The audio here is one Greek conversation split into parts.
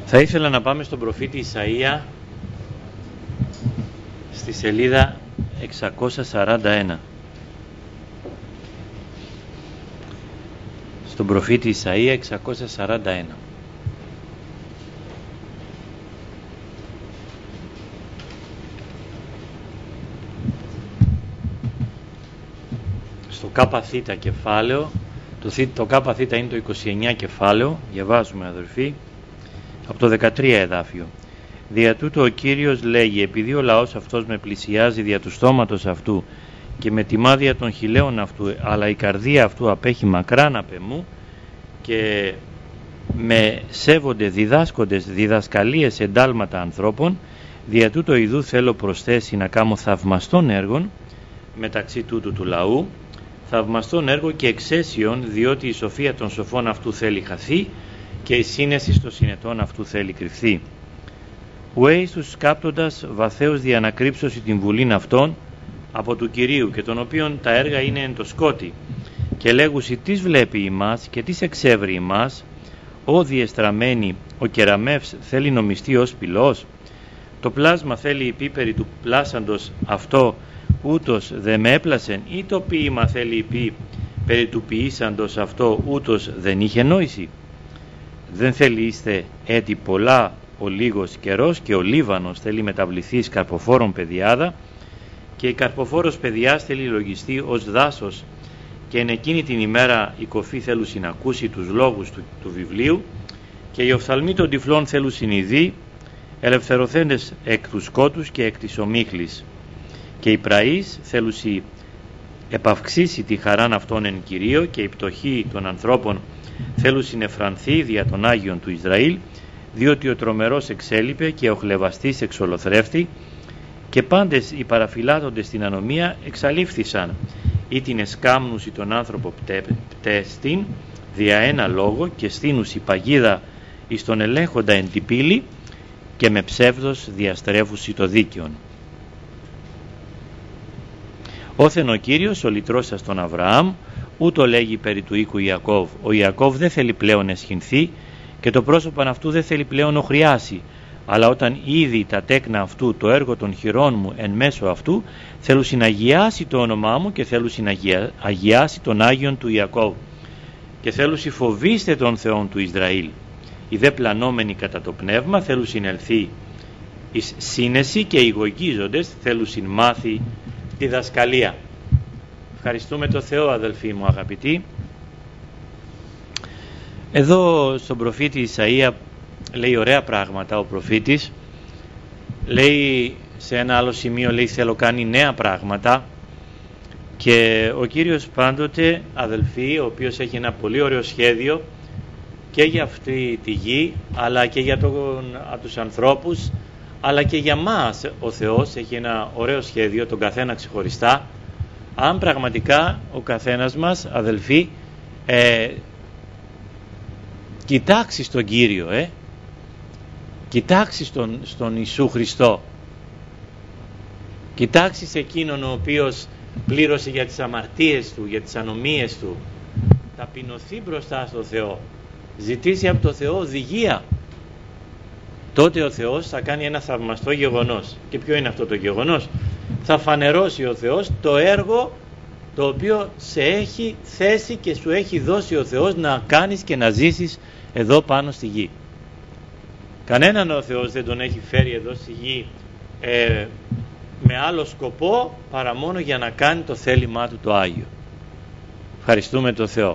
Θα ήθελα να πάμε στον προφήτη Ισαΐα στη σελίδα 641. Στον προφήτη Ισαΐα 641. Στο ΚΘ κεφάλαιο, το ΚΘ είναι το 29 κεφάλαιο, διαβάζουμε αδερφοί, από το 13 εδάφιο. Δια τούτο ο Κύριος λέγει, επειδή ο λαός αυτός με πλησιάζει δια του στόματος αυτού και με τη μάδια των χιλέων αυτού, αλλά η καρδία αυτού απέχει μακράν απ' εμού και με σέβονται διδάσκοντες διδασκαλίες εντάλματα ανθρώπων, δια τούτο ιδού θέλω προσθέσει να κάνω θαυμαστών έργων μεταξύ τούτου του λαού, θαυμαστών έργο και εξαίσιον, διότι η σοφία των σοφών αυτού θέλει χαθεί και η σύνεση των συνετών αυτού θέλει κρυφθεί. Ουέι τους σκάπτοντας βαθέως διανακρύψωση την βουλήν αυτών από του Κυρίου, και των οποίων τα έργα είναι εν το σκότη, και λέγουσι τις βλέπει ημάς και τις εξεύρει ημάς, ο διεστραμμένη ο κεραμεύς θέλει νομιστεί ως πυλός, το πλάσμα θέλει υπή περί του πλάσαντος αυτό ούτως δε με έπλασεν, ή το ποίημα θέλει υπή περί του ποιήσαντος αυτό ούτως δεν είχε νόηση. Δεν θέλει είστε έτη πολλά ο λίγος καιρός, και ο Λίβανος θέλει μεταβληθείς καρποφόρων παιδιάδα, και η καρποφόρος παιδιάς θέλει λογιστεί ως δάσος, και εν εκείνη την ημέρα η κοφή θέλουν συνακούσει τους λόγους του βιβλίου, και οι οφθαλμοί των τυφλών θέλουν συνειδεί, ελευθερωθέντες εκ του σκότους και εκ της ομίχλης, και οι πραείς θέλουν επαυξήσει τη χαράν αυτών εν Κυρίω, και η πτωχή των ανθρώπων θέλουν συνεφρανθεί δια των Άγιων του Ισραήλ, διότι ο τρομερός εξέλιπε και ο χλεβαστής εξολοθρεύτη, και πάντες οι παραφυλάτοντες στην ανομία εξαλείφθησαν, ή την εσκάμνουση των άνθρωπο πτέστην δια ένα λόγο, και στείνους η παγίδα εις τον ελέγχοντα εν την πύλη, και με ψεύδος διαστρέφουσι το δίκαιον. Όθεν ο Κύριος ο λυτρώσας τον Αβραάμ, ούτω λέγει περί του οίκου Ιακώβ. Ο Ιακώβ δεν θέλει πλέον εσχυνθεί, και το πρόσωπον αυτού δεν θέλει πλέον οχριάσει, αλλά όταν είδη τα τέκνα αυτού το έργο των χειρών μου εν μέσω αυτού, θέλουν συναγιάσει το όνομά μου και θέλουν συναγιάσει τον Άγιον του Ιακώβ, και θέλουν φοβήστε τον Θεόν του Ισραήλ. Οι δε πλανόμενοι κατά το πνεύμα θέλουν συνελθεί εις σύνεση, και οι γογίζοντες θέλουν μάθει τη δασκαλία. Ευχαριστούμε το Θεό, αδελφοί μου αγαπητοί. Εδώ στον προφήτη Ισαΐα λέει ωραία πράγματα ο προφήτης. Λέει σε ένα άλλο σημείο, λέει θέλω κάνει νέα πράγματα, και ο Κύριος πάντοτε, αδελφοί, ο οποίος έχει ένα πολύ ωραίο σχέδιο και για αυτή τη γη, αλλά και για τους ανθρώπους, αλλά και για μας ο Θεός έχει ένα ωραίο σχέδιο, τον καθένα ξεχωριστά. Αν πραγματικά ο καθένας μας, αδελφοί, κοιτάξει τον Κύριο, κοιτάξει στον Ιησού Χριστό, κοιτάξει σε εκείνον ο οποίος πλήρωσε για τις αμαρτίες του, για τις ανομίες του, ταπεινωθεί μπροστά στο Θεό, ζητήσει από το Θεό οδηγία, τότε ο Θεός θα κάνει ένα θαυμαστό γεγονός. Και ποιο είναι αυτό το γεγονός? Θα φανερώσει ο Θεός το έργο το οποίο σε έχει θέσει και σου έχει δώσει ο Θεός να κάνεις και να ζήσεις εδώ πάνω στη γη. Κανέναν ο Θεός δεν τον έχει φέρει εδώ στη γη με άλλο σκοπό παρά μόνο για να κάνει το θέλημά του το Άγιο. Ευχαριστούμε τον Θεό.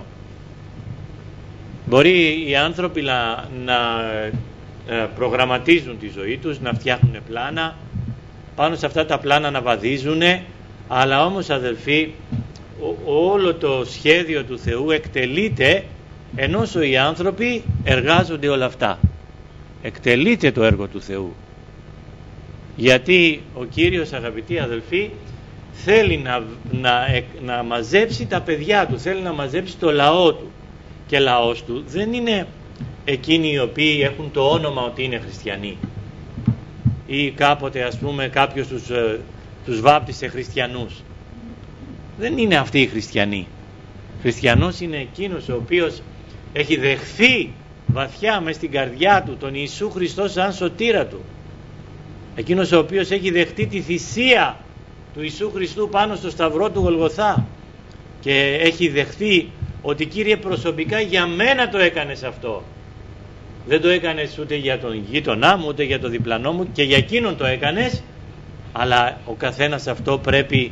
Μπορεί οι άνθρωποι να προγραμματίζουν τη ζωή τους, να φτιάχνουν πλάνα, πάνω σε αυτά τα πλάνα να βαδίζουν, αλλά όμως, αδελφοί, όλο το σχέδιο του Θεού εκτελείται ενώ οι άνθρωποι εργάζονται όλα αυτά. Εκτελείται το έργο του Θεού, γιατί ο Κύριος, αγαπητοί αδελφοί, θέλει να μαζέψει τα παιδιά του, θέλει να μαζέψει το λαό του, και λαός του δεν είναι εκείνοι οι οποίοι έχουν το όνομα ότι είναι χριστιανοί, ή κάποτε ας πούμε κάποιος τους βάπτισε χριστιανούς. Δεν είναι αυτοί οι χριστιανοί. Χριστιανός είναι εκείνος ο οποίος έχει δεχθεί βαθιά μες στην καρδιά του τον Ιησού Χριστό σαν σωτήρα του, εκείνος ο οποίος έχει δεχτεί τη θυσία του Ιησού Χριστού πάνω στο σταυρό του Γολγοθά και έχει δεχτεί ότι Κύριε προσωπικά για μένα το έκανες αυτό, δεν το έκανες ούτε για τον γείτονά μου ούτε για τον διπλανό μου, και για εκείνον το έκανες, αλλά ο καθένας αυτό πρέπει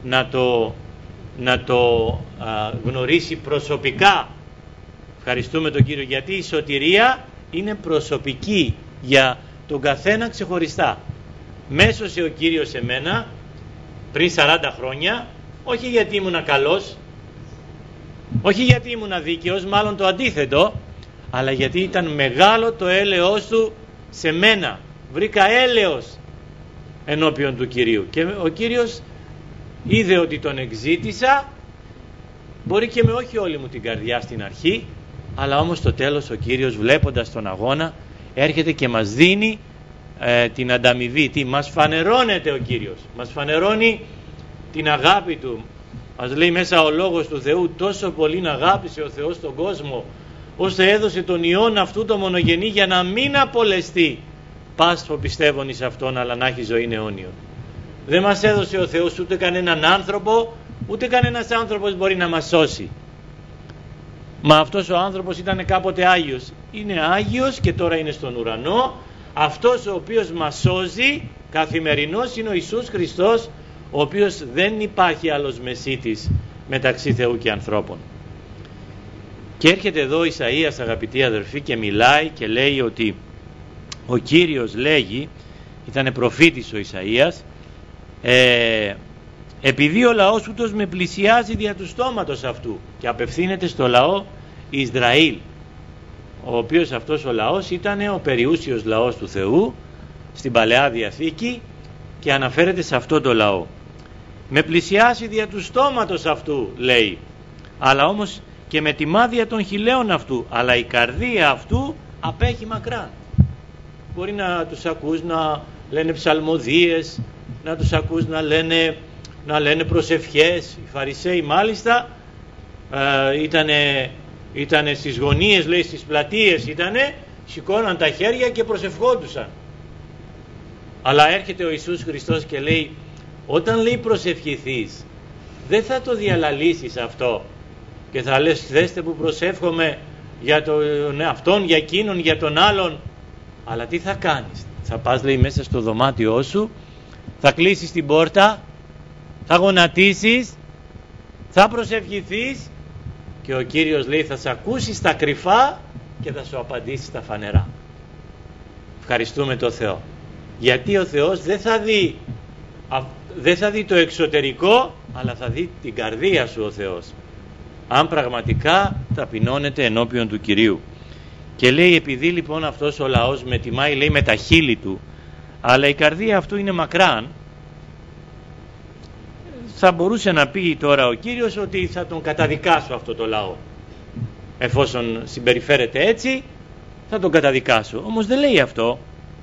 να το γνωρίσει προσωπικά. Ευχαριστούμε τον Κύριο, γιατί η σωτηρία είναι προσωπική για τον καθένα ξεχωριστά. Μέσωσε ο Κύριος εμένα πριν 40 χρόνια, όχι γιατί ήμουνα καλός, όχι γιατί ήμουνα δίκαιος, μάλλον το αντίθετο, αλλά γιατί ήταν μεγάλο το έλεος του σε μένα. Βρήκα έλεος ενώπιον του Κυρίου και ο Κύριος είδε ότι τον εξήτησα, μπορεί και με όχι όλη μου την καρδιά στην αρχή, αλλά όμως στο τέλος ο Κύριος, βλέποντας τον αγώνα, έρχεται και μας δίνει την ανταμοιβή. Τι μας φανερώνεται ο Κύριος, μας φανερώνει την αγάπη του. Μας λέει μέσα ο Λόγος του Θεού, τόσο πολύ αγάπησε ο Θεός τον κόσμο, ώστε έδωσε τον Υιόν αυτού το μονογενή, για να μην απολεστεί πας που πιστεύουν εις Αυτόν, αλλά να έχει ζωή αιώνιον. Δεν μας έδωσε ο Θεός ούτε κανέναν άνθρωπο, ούτε κανένας άνθρωπος μπορεί να μας σώσει. Μα αυτός ο άνθρωπος ήταν κάποτε Άγιος, είναι Άγιος και τώρα είναι στον ουρανό. Αυτός ο οποίος μας σώζει καθημερινώς είναι ο Ιησούς Χριστός, ο οποίος δεν υπάρχει άλλος μεσίτης μεταξύ Θεού και ανθρώπων. Και έρχεται εδώ ο Ισαΐας, αγαπητοί αδερφοί, και μιλάει και λέει ότι ο Κύριος λέγει, ήταν προφήτης ο Ισαΐας, επειδή ο λαός ούτως με πλησιάζει δια του στόματος αυτού, και απευθύνεται στο λαό Ισραήλ, ο οποίος αυτός ο λαός ήταν ο περιούσιος λαός του Θεού στην Παλαιά Διαθήκη, και αναφέρεται σε αυτό το λαό. Με πλησιάσει δια του στόματος αυτού, λέει, αλλά όμως και με τη μάδια των χιλέων αυτού, αλλά η καρδία αυτού απέχει μακρά. Μπορεί να τους ακούς να λένε ψαλμοδίες, να τους ακούς να λένε προσευχές. Οι Φαρισαίοι μάλιστα ήτανε στις γωνίες, λέει, στις πλατείες σηκώναν τα χέρια και προσευχόντουσαν. Αλλά έρχεται ο Ιησούς Χριστός και λέει, όταν λέει προσευχηθείς, δεν θα το διαλαλήσεις αυτό και θα λες, δέστε που προσεύχομαι για τον αυτόν, για εκείνον, για τον άλλον. Αλλά τι θα κάνεις? Θα πας, λέει, μέσα στο δωμάτιό σου, θα κλείσεις την πόρτα, θα γονατίσεις, θα προσευχηθείς και ο Κύριος, λέει, θα σε ακούσει στα κρυφά και θα σου απαντήσει στα φανερά. Ευχαριστούμε τον Θεό, γιατί ο Θεός δεν θα δει το εξωτερικό, αλλά θα δει την καρδία σου ο Θεός, αν πραγματικά ταπεινώνεται ενώπιον του Κυρίου. Και λέει, επειδή λοιπόν αυτός ο λαός με τιμάει, λέει, με τα χείλη του, αλλά η καρδία αυτού είναι μακράν, θα μπορούσε να πει τώρα ο Κύριος ότι θα τον καταδικάσω αυτό το λαό. Εφόσον συμπεριφέρεται έτσι, θα τον καταδικάσω. Όμως δεν λέει αυτό.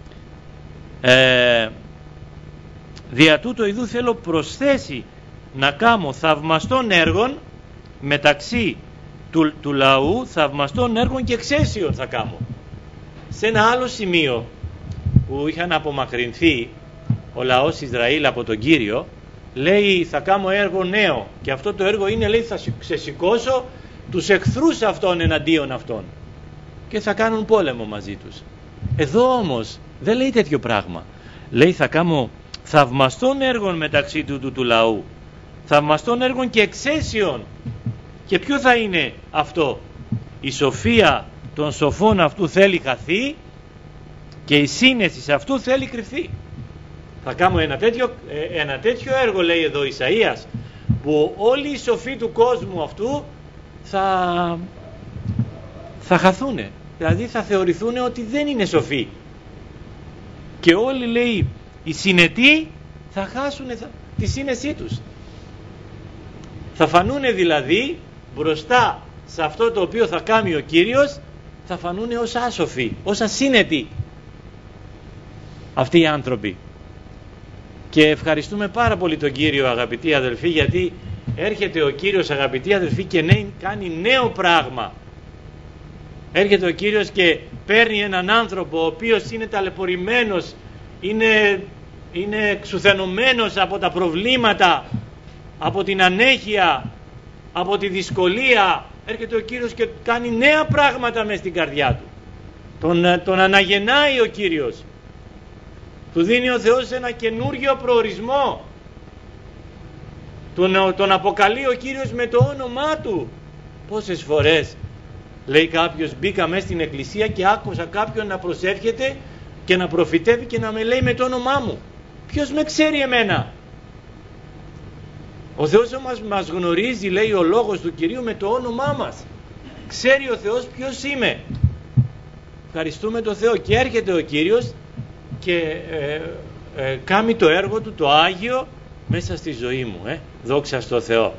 Δια τούτο ειδού θέλω προσθέσει να κάνω θαυμαστών έργων μεταξύ του λαού, θαυμαστών έργων και εξαίσιων θα κάνω. Σε ένα άλλο σημείο που είχαν απομακρυνθεί ο λαός Ισραήλ από τον Κύριο, λέει, θα κάνω έργο νέο, και αυτό το έργο είναι, λέει, θα ξεσηκώσω τους εχθρούς αυτών εναντίον αυτών και θα κάνουν πόλεμο μαζί τους. Εδώ όμως δεν λέει τέτοιο πράγμα. Λέει, θα κάνω θαυμαστών έργων μεταξύ του λαού, θαυμαστών έργων και εξαίσιων. Και ποιο θα είναι αυτό? Η σοφία των σοφών αυτού θέλει χαθεί και η σύνεση σε αυτού θέλει κρυφθεί. Θα κάνω ένα τέτοιο έργο, λέει εδώ Ισαΐας, που όλοι οι σοφοί του κόσμου αυτού θα χαθούν, δηλαδή θα θεωρηθούν ότι δεν είναι σοφοί, και όλοι, λέει, οι συνετοί θα χάσουν τη σύνεσή τους. Θα φανούνε δηλαδή μπροστά σε αυτό το οποίο θα κάνει ο Κύριος, θα φανούνε ως άσοφοι, ως ασύνετοι αυτοί οι άνθρωποι. Και ευχαριστούμε πάρα πολύ τον Κύριο, αγαπητοί αδελφοί, γιατί έρχεται ο Κύριος, αγαπητοί αδελφοί, και κάνει νέο πράγμα. Έρχεται ο Κύριος και παίρνει έναν άνθρωπο ο οποίος είναι ταλαιπωρημένος, είναι εξουθενωμένος από τα προβλήματα, από την ανέχεια, από τη δυσκολία. Έρχεται ο Κύριος και κάνει νέα πράγματα μες στην καρδιά του. Τον αναγεννάει ο Κύριος. Του δίνει ο Θεός ένα καινούριο προορισμό. Τον αποκαλεί ο Κύριος με το όνομά του. Πόσες φορές, λέει κάποιος, μπήκα μέσα στην εκκλησία και άκουσα κάποιον να προσεύχεται και να προφητεύει και να με λέει με το όνομά μου. Ποιος με ξέρει εμένα? Ο Θεός μας γνωρίζει, λέει ο λόγος του Κυρίου, με το όνομά μας. Ξέρει ο Θεός ποιος είμαι. Ευχαριστούμε τον Θεό. Και έρχεται ο Κύριος και κάνει το έργο του το Άγιο μέσα στη ζωή μου. Δόξα στο Θεό.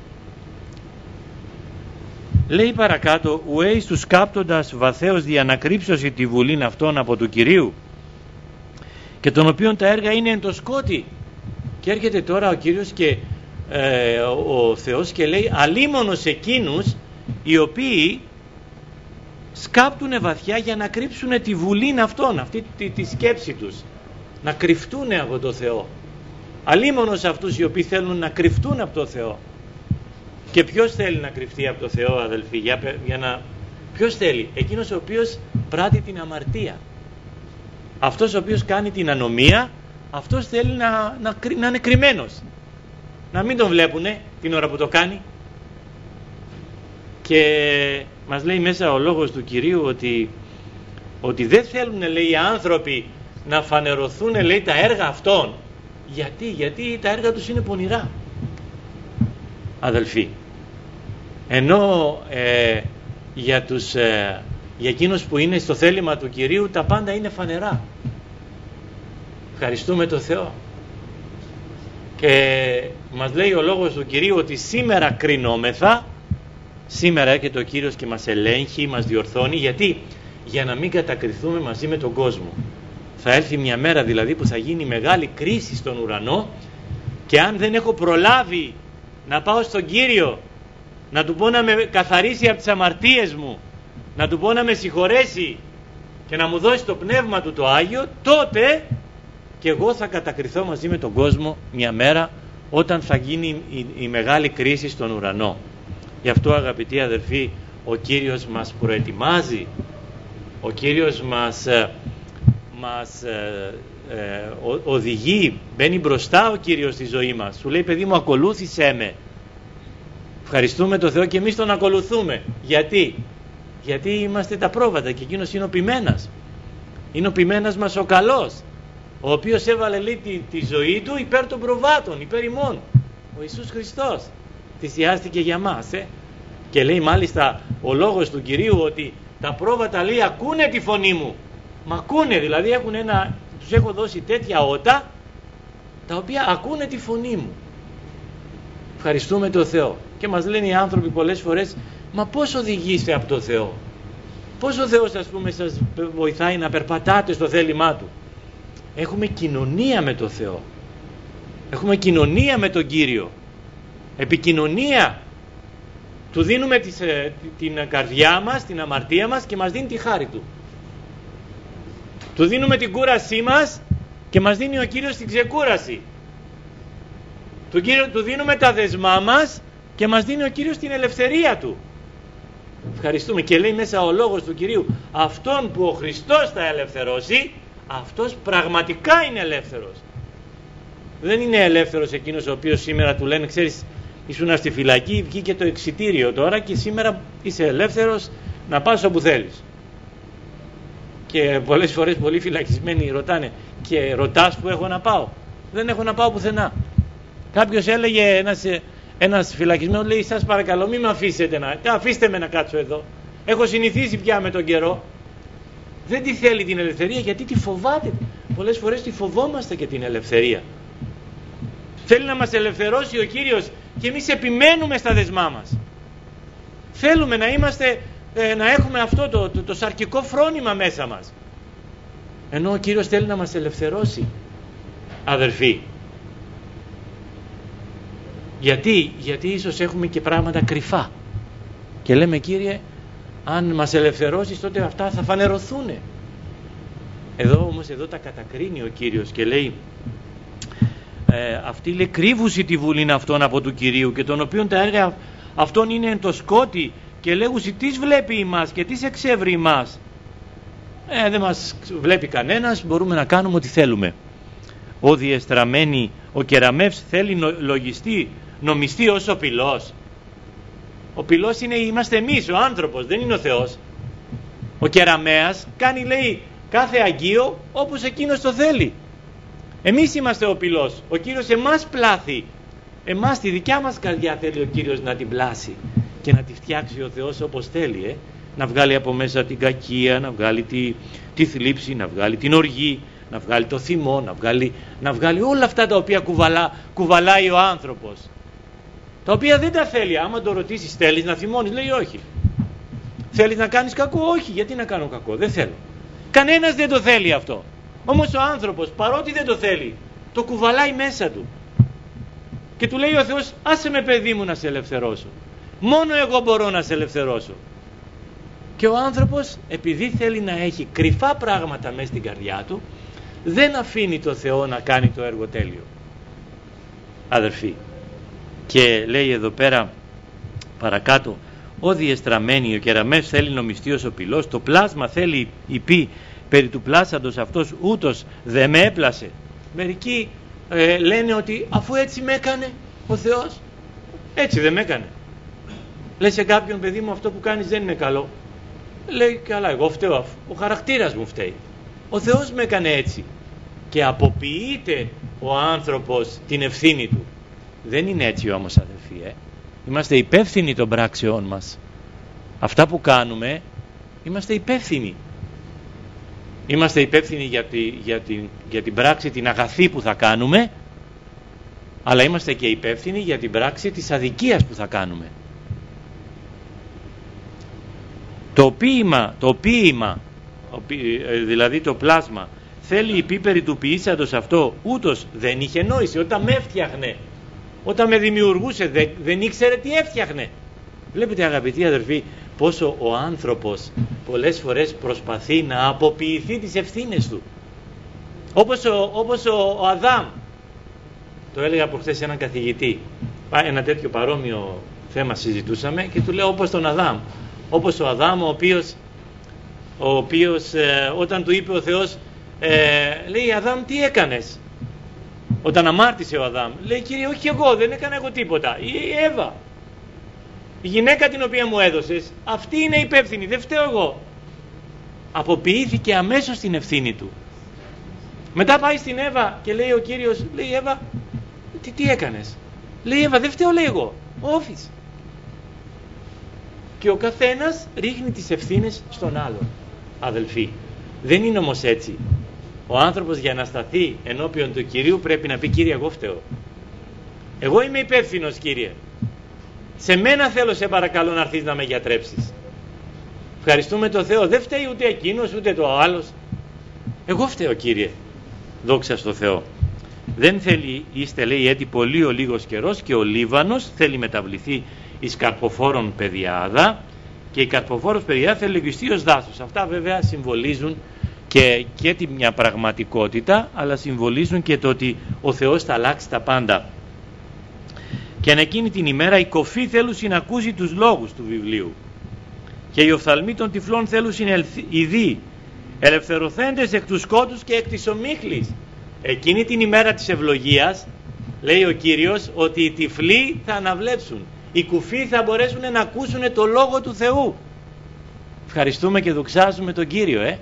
Λέει παρακάτω, ουέις τους κάπτοντας βαθέως διανακρύψωση τη βουλήν αυτών από του Κυρίου, και των οποίων τα έργα είναι εν το σκότη. Και έρχεται τώρα ο Κύριος και ο Θεός και λέει, αλίμονος εκείνους οι οποίοι σκάπτουνε βαθιά για να κρύψουνε τη βουλήν αυτών, αυτή τη σκέψη τους, να κρυφτούνε από το Θεό. Αλίμονος αυτούς οι οποίοι θέλουν να κρυφτούν από το Θεό. Και ποιος θέλει να κρυφτεί από το Θεό, αδελφοί? Ποιος θέλει? Εκείνος ο οποίος πράττει την αμαρτία. Αυτός ο οποίος κάνει την ανομία, αυτός θέλει να είναι κρυμμένος, να μην τον βλέπουνε την ώρα που το κάνει. Και μας λέει μέσα ο λόγος του Κυρίου ότι δεν θέλουν, λέει, οι άνθρωποι να φανερωθούν, λέει, τα έργα αυτών. Γιατί τα έργα τους είναι πονηρά, αδελφοί. Ενώ για εκείνους που είναι στο θέλημα του Κυρίου τα πάντα είναι φανερά. Ευχαριστούμε τον Θεό. Και μας λέει ο λόγος του Κυρίου ότι σήμερα κρινόμεθα. Σήμερα έρχεται ο Κύριος και μας ελέγχει, μας διορθώνει. Γιατί? Για να μην κατακριθούμε μαζί με τον κόσμο. Θα έρθει μια μέρα δηλαδή που θα γίνει μεγάλη κρίση στον ουρανό, και αν δεν έχω προλάβει να πάω στον Κύριο, να του πω να με καθαρίσει από τις αμαρτίες μου, να του πω να με συγχωρέσει και να μου δώσει το πνεύμα του το Άγιο, τότε και εγώ θα κατακριθώ μαζί με τον κόσμο μια μέρα, όταν θα γίνει η μεγάλη κρίση στον ουρανό. Γι' αυτό, αγαπητοί αδελφοί, ο Κύριος μας προετοιμάζει, ο Κύριος μας οδηγεί, μπαίνει μπροστά ο Κύριος στη ζωή μας. Σου λέει, παιδί μου, ακολούθησέ με. Ευχαριστούμε τον Θεό και εμείς τον ακολουθούμε. Γιατί είμαστε τα πρόβατα και εκείνος είναι ο ποιμένας. Είναι ο ποιμένας μας ο καλός, ο οποίος έβαλε, λέει, τη ζωή του υπέρ των προβάτων, υπέρ ημών. Ο Ιησούς Χριστός θυσιάστηκε για μας. Και λέει μάλιστα ο λόγος του Κυρίου ότι τα πρόβατα, λέει, ακούνε τη φωνή μου. Μα ακούνε, δηλαδή τους έχω δώσει τέτοια ότα τα οποία ακούνε τη φωνή μου. Ευχαριστούμε τον Θεό. Και μας λένε οι άνθρωποι πολλές φορές, μα πώς οδηγείστε από το Θεό? Πώς ο Θεός, ας πούμε, σας βοηθάει να περπατάτε στο θέλημά Του? Έχουμε κοινωνία με το Θεό. Έχουμε κοινωνία με τον Κύριο. Επικοινωνία. Του δίνουμε την καρδιά μας, την αμαρτία μας, και μας δίνει τη χάρη Του. Του δίνουμε την κούρασή μας και μας δίνει ο Κύριος την ξεκούραση. Του δίνουμε τα δεσμά μας και μας δίνει ο Κύριος την ελευθερία Του. Ευχαριστούμε. Και λέει μέσα ο λόγος του Κυρίου, αυτόν που ο Χριστός θα ελευθερώσει, αυτός πραγματικά είναι ελεύθερος. Δεν είναι ελεύθερος εκείνος ο οποίος σήμερα του λένε, ξέρεις, ήσουν στη φυλακή, βγήκε το εξιτήριο τώρα και σήμερα είσαι ελεύθερος να πας όπου θέλεις. Και πολλές φορές πολλοί φυλακισμένοι ρωτάνε, και ρωτάς που έχω να πάω? Δεν έχω να πάω πουθενά. Κάποιος έλεγε, ένας φυλακισμένος λέει, σας παρακαλώ μην με αφήσετε αφήστε με να κάτσω εδώ. Έχω συνηθίσει πια με τον καιρό. Δεν τη θέλει την ελευθερία γιατί τη φοβάται. Πολλές φορές τη φοβόμαστε και την ελευθερία. Θέλει να μας ελευθερώσει ο Κύριος και εμείς επιμένουμε στα δεσμά μας. Θέλουμε να έχουμε αυτό το σαρκικό φρόνημα μέσα μας. Ενώ ο Κύριος θέλει να μας ελευθερώσει, αδερφοί. Γιατί ίσως έχουμε και πράγματα κρυφά. Και λέμε, Κύριε, Αν μας ελευθερώσεις, τότε αυτά θα φανερωθούν. Εδώ τα κατακρίνει ο Κύριος και λέει, αυτή λέει κρύβουσι τη βουλήν αυτών από του Κυρίου, και των οποίων τα έργα αυτών είναι εν το σκότη, και λέγουσι τις βλέπει ημάς και τις εξεύρει ημάς. Δεν μας βλέπει κανένας, μπορούμε να κάνουμε ό,τι θέλουμε. Ο διεστραμμένη, ο κεραμεύς θέλει λογιστή, νομιστή ως ο πυλός. Ο πυλός είμαστε εμείς, ο άνθρωπος, δεν είναι ο Θεός. Ο κεραμέας κάνει, λέει, κάθε αγγείο όπως εκείνος το θέλει. Εμείς είμαστε ο πυλός. Ο Κύριος εμάς πλάθει. Εμάς, τη δικιά μας καρδιά θέλει ο Κύριος να την πλάσει και να τη φτιάξει ο Θεός όπως θέλει. Να βγάλει από μέσα την κακία, να βγάλει τη θλίψη, να βγάλει την οργή, να βγάλει το θυμό, να βγάλει όλα αυτά τα οποία κουβαλάει ο άνθρωπος. Τα οποία δεν τα θέλει. Άμα το ρωτήσεις, θέλεις να θυμώνεις, λέει όχι. Θέλεις να κάνεις κακό, όχι. Γιατί να κάνω κακό, δεν θέλω. Κανένας δεν το θέλει αυτό. Όμως ο άνθρωπος, παρότι δεν το θέλει, το κουβαλάει μέσα του. Και του λέει ο Θεός, άσε με παιδί μου να σε ελευθερώσω. Μόνο εγώ μπορώ να σε ελευθερώσω. Και ο άνθρωπος, επειδή θέλει να έχει κρυφά πράγματα μέσα στην καρδιά του, δεν αφήνει το Θεό να κάνει το έργο τέλειο. Αδερφοί, και λέει εδώ πέρα παρακάτω, ο διεστραμμένη, ο κεραμές θέλει νομιστή ως ο πυλός, το πλάσμα θέλει υπή περί του πλάσαντος αυτός ούτως δεν με έπλασε. Μερικοί λένε ότι αφού έτσι με έκανε ο Θεός, έτσι δεν με έκανε. Λέει σε κάποιον, παιδί μου, αυτό που κάνεις δεν είναι καλό. Λέει, καλά, εγώ φταίω, ο χαρακτήρας μου φταίει. Ο Θεός με έκανε έτσι. Και αποποιείται ο άνθρωπος την ευθύνη του. Δεν είναι έτσι όμως, αδελφοί. Είμαστε υπεύθυνοι των πράξεών μας. Αυτά που κάνουμε, είμαστε υπεύθυνοι. Είμαστε υπεύθυνοι για την πράξη την αγαθή που θα κάνουμε, αλλά είμαστε και υπεύθυνοι για την πράξη της αδικίας που θα κάνουμε. Το ποίημα, δηλαδή το πλάσμα, θέλει υπήπερη του ποιήσαντος αυτό, ούτως δεν είχε νόηση. Όταν με έφτιαχνε, όταν με δημιουργούσε, δεν ήξερε τι έφτιαχνε. Βλέπετε, αγαπητοί αδερφοί, πόσο ο άνθρωπος πολλές φορές προσπαθεί να αποποιηθεί τις ευθύνες του. Όπως ο Αδάμ. Το έλεγα προχθές σε έναν καθηγητή. Ένα τέτοιο παρόμοιο θέμα συζητούσαμε και του λέω όπως τον Αδάμ. Όπως ο Αδάμ, ο οποίος όταν του είπε ο Θεός, λέει, Αδάμ, τι έκανες? Όταν αμάρτησε ο Αδάμ, λέει, Κύριε, όχι εγώ, δεν έκανα εγώ τίποτα. Η Εύα, η γυναίκα την οποία μου έδωσες, αυτή είναι υπεύθυνη, δεν φταίω εγώ. Αποποιήθηκε αμέσως την ευθύνη του. Μετά πάει στην Εύα και λέει ο Κύριος, λέει, Εύα, τι έκανες? Λέει, Εύα, δεν φταίω, λέει εγώ, όφης. Και ο καθένας ρίχνει τις ευθύνες στον άλλον. Αδελφοί, δεν είναι όμως έτσι. Ο άνθρωπος για να σταθεί ενώπιον του Κυρίου πρέπει να πει, Κύριε, εγώ φταίω. Εγώ είμαι υπεύθυνος, Κύριε. Σε μένα θέλω, σε παρακαλώ, να έρθεις να με γιατρέψεις. Ευχαριστούμε τον Θεό. Δεν φταίει ούτε εκείνος ούτε το άλλος. Εγώ φταίω, Κύριε. Δόξα στο Θεό. Δεν θέλει, είστε, λέει, έτη πολύ ο λίγος καιρός, και ο Λίβανος θέλει μεταβληθεί εις καρποφόρων πεδιάδα, και η καρποφόρος πεδιάδα θέλει λογιστεί ως δάσος. Αυτά βέβαια συμβολίζουν και τη μια πραγματικότητα, αλλά συμβολίζουν και το ότι ο Θεός θα αλλάξει τα πάντα. Και εν εκείνη την ημέρα οι κοφοί θέλουν να ακούσει τους λόγους του βιβλίου, και οι οφθαλμοί των τυφλών θέλουν ειδεί, ελευθερωθέντες εκ του σκότους και εκ της ομίχλης. Εκείνη την ημέρα της ευλογίας, λέει ο Κύριος, ότι οι τυφλοί θα αναβλέψουν, οι κουφοί θα μπορέσουν να ακούσουν το Λόγο του Θεού. Ευχαριστούμε και δοξάζουμε τον Κύριο,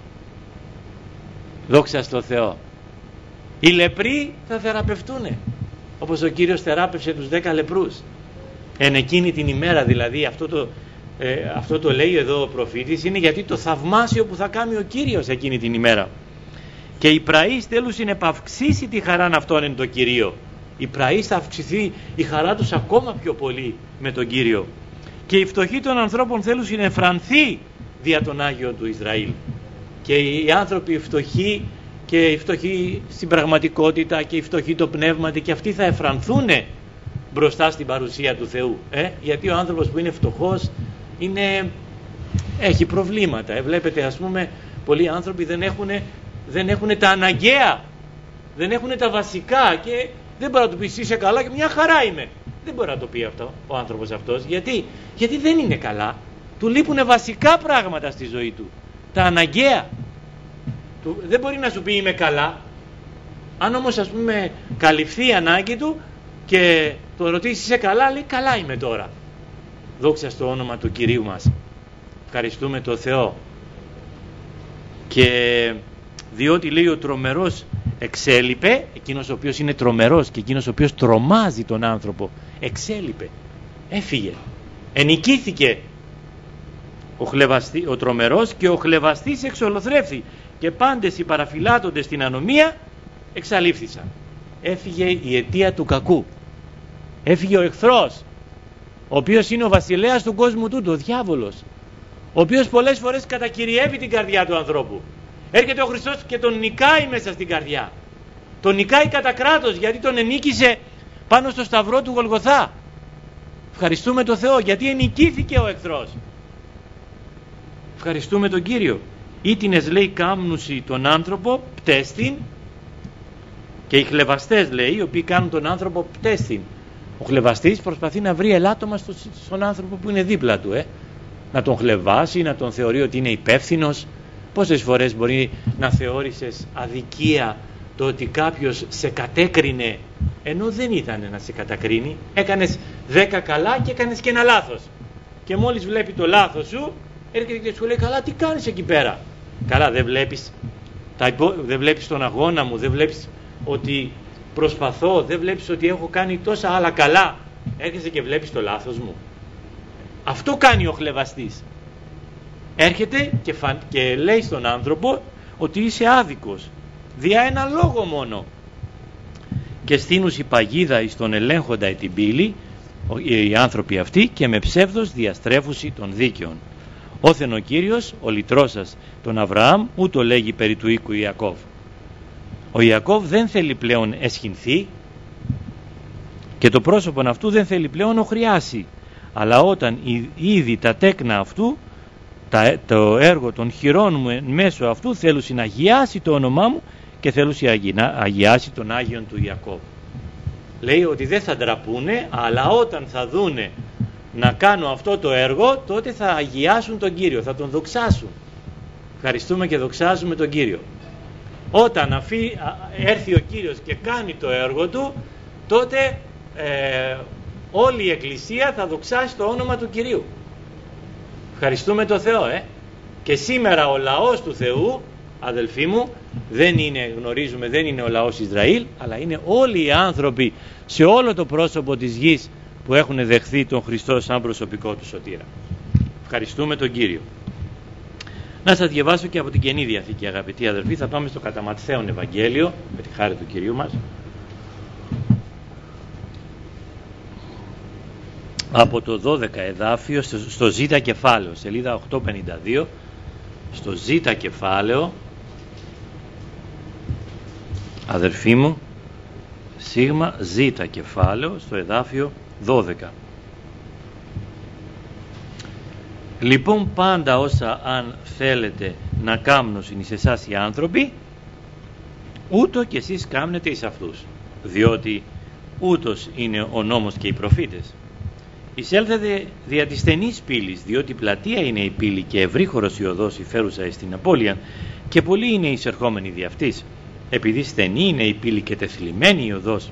Δόξα στο Θεό. Οι λεπροί θα θεραπευτούν, όπως ο Κύριος θεράπευσε τους 10 λεπρούς. Εν εκείνη την ημέρα, δηλαδή, αυτό το λέει εδώ ο προφήτης, είναι γιατί το θαυμάσιο που θα κάνει ο Κύριος εκείνη την ημέρα. Και οι πραείς θέλουν να επαυξήσει τη χαράν αυτόν εν το Κυρίο. Οι πραείς θα αυξηθεί η χαρά τους ακόμα πιο πολύ με τον Κύριο. Και οι φτωχοί των ανθρώπων θέλουν να εφρανθεί δια των Άγιων του Ισραήλ. Και οι άνθρωποι φτωχοί, και οι φτωχοί στην πραγματικότητα, και οι φτωχοί το πνεύματι, και αυτοί θα εφρανθούν μπροστά στην παρουσία του Θεού. Γιατί ο άνθρωπος που είναι φτωχός έχει προβλήματα. Βλέπετε, ας πούμε, πολλοί άνθρωποι δεν έχουν τα αναγκαία, δεν έχουν τα βασικά και δεν μπορεί να του πει είσαι καλά και μια χαρά είμαι. Δεν μπορεί να το πει αυτό ο άνθρωπος αυτός. Γιατί δεν είναι καλά. Του λείπουν βασικά πράγματα στη ζωή του. Τα αναγκαία. Δεν μπορεί να σου πει είμαι καλά. Αν όμως, ας πούμε, καλυφθεί η ανάγκη του και το ρωτήσει είσαι καλά, λέει καλά είμαι τώρα. Δόξα στο όνομα του Κυρίου μας. Ευχαριστούμε τον Θεό. Και διότι λέει ο τρομερός εξέλιπε, εκείνος ο οποίος είναι τρομερός και εκείνος ο οποίος τρομάζει τον άνθρωπο, εξέλιπε, έφυγε, ενικήθηκε ο τρομερός και ο χλευαστής εξολοθρεύθη και πάντες οι παραφυλάτοντες στην ανομία εξαλείφθησαν. Έφυγε η αιτία του κακού, έφυγε ο εχθρός, ο οποίος είναι ο βασιλέας του κόσμου τούτου, ο διάβολος, ο οποίος πολλές φορές κατακυριεύει την καρδιά του ανθρώπου. Έρχεται ο Χριστός και τον νικάει μέσα στην καρδιά. Τον νικάει κατά κράτος, γιατί τον ενίκησε πάνω στο σταυρό του Γολγοθά. Ευχαριστούμε τον Θεό, γιατί ενικήθηκε ο εχθρός. Ευχαριστούμε τον Κύριο. Ήτινες, λέει, κάμνουσι τον άνθρωπο πτέστην, και οι χλευαστές, λέει, οι οποίοι κάνουν τον άνθρωπο πτέστην. Ο χλευαστής προσπαθεί να βρει ελάττωμα στον άνθρωπο που είναι δίπλα του, να τον χλευάσει, να τον θεωρεί ότι είναι υπεύθυνος. Πόσες φορές μπορεί να θεώρησες αδικία το ότι κάποιος σε κατέκρινε ενώ δεν ήταν να σε κατακρίνει? Έκανες 10 καλά και έκανες και ένα λάθος, και μόλις βλέπει το λάθος σου έρχεται και σου λέει καλά, τι κάνεις εκεί πέρα? Καλά, δεν βλέπεις τον αγώνα μου, δεν βλέπεις ότι προσπαθώ, δεν βλέπεις ότι έχω κάνει τόσα άλλα καλά? Έρχεσαι και βλέπεις το λάθος μου. Αυτό κάνει ο χλευαστής. Έρχεται και λέει στον άνθρωπο ότι είσαι άδικος δια ένα λόγο μόνο, και στείνους η παγίδα εις τον ελέγχοντα την πύλη οι άνθρωποι αυτοί, και με ψεύδος διαστρέφουσι των δίκαιων. Όθεν ο Κύριος ο λυτρός σας τον Αβραάμ ούτω λέγει περί του οίκου Ιακώβ. Ο Ιακώβ δεν θέλει πλέον εσχυνθεί και το πρόσωπον αυτού δεν θέλει πλέον οχριάσει, αλλά όταν ήδη τα τέκνα αυτού, το έργο των χειρών μου μέσω αυτού, θέλουσι να αγιάσει το όνομά μου και θέλουσι να αγιάσει τον Άγιον του Ιακώβ. Λέει ότι δεν θα ντραπούνε, αλλά όταν θα δούνε να κάνω αυτό το έργο, τότε θα αγιάσουν τον Κύριο, θα τον δοξάσουν. Ευχαριστούμε και δοξάζουμε τον Κύριο. Όταν έρθει ο Κύριος και κάνει το έργο του, τότε όλη η Εκκλησία θα δοξάσει το όνομα του Κυρίου. Ευχαριστούμε τον Θεό. Και σήμερα ο λαός του Θεού, αδελφοί μου, γνωρίζουμε, δεν είναι ο λαός Ισραήλ, αλλά είναι όλοι οι άνθρωποι σε όλο το πρόσωπο της γης που έχουν δεχθεί τον Χριστό σαν προσωπικό του σωτήρα. Ευχαριστούμε τον Κύριο. Να σας διαβάσω και από την Καινή Διαθήκη, αγαπητοί αδελφοί. Θα πάμε στο κατά Ματθαίον Ευαγγέλιο, με τη χάρη του Κυρίου μας. Από το 12 εδάφιο στο Ζ κεφάλαιο, σελίδα 852, στο Ζ κεφάλαιο, αδελφοί μου, σίγμα Ζ κεφάλαιο, στο εδάφιο 12. Λοιπόν, πάντα όσα αν θέλετε να κάμνουν εις εσάς οι άνθρωποι, ούτω και εσείς κάμνετε εις αυτούς, διότι ούτως είναι ο νόμος και οι προφήτες. Εισέλθετε δια της στενής πύλης, διότι πλατεία είναι η πύλη και ευρύχωρος η οδός η φέρουσα εις την απώλεια, και πολλοί είναι οι εισερχόμενοι δι' αυτής, επειδή στενή είναι η πύλη και τεθλιμμένη η οδός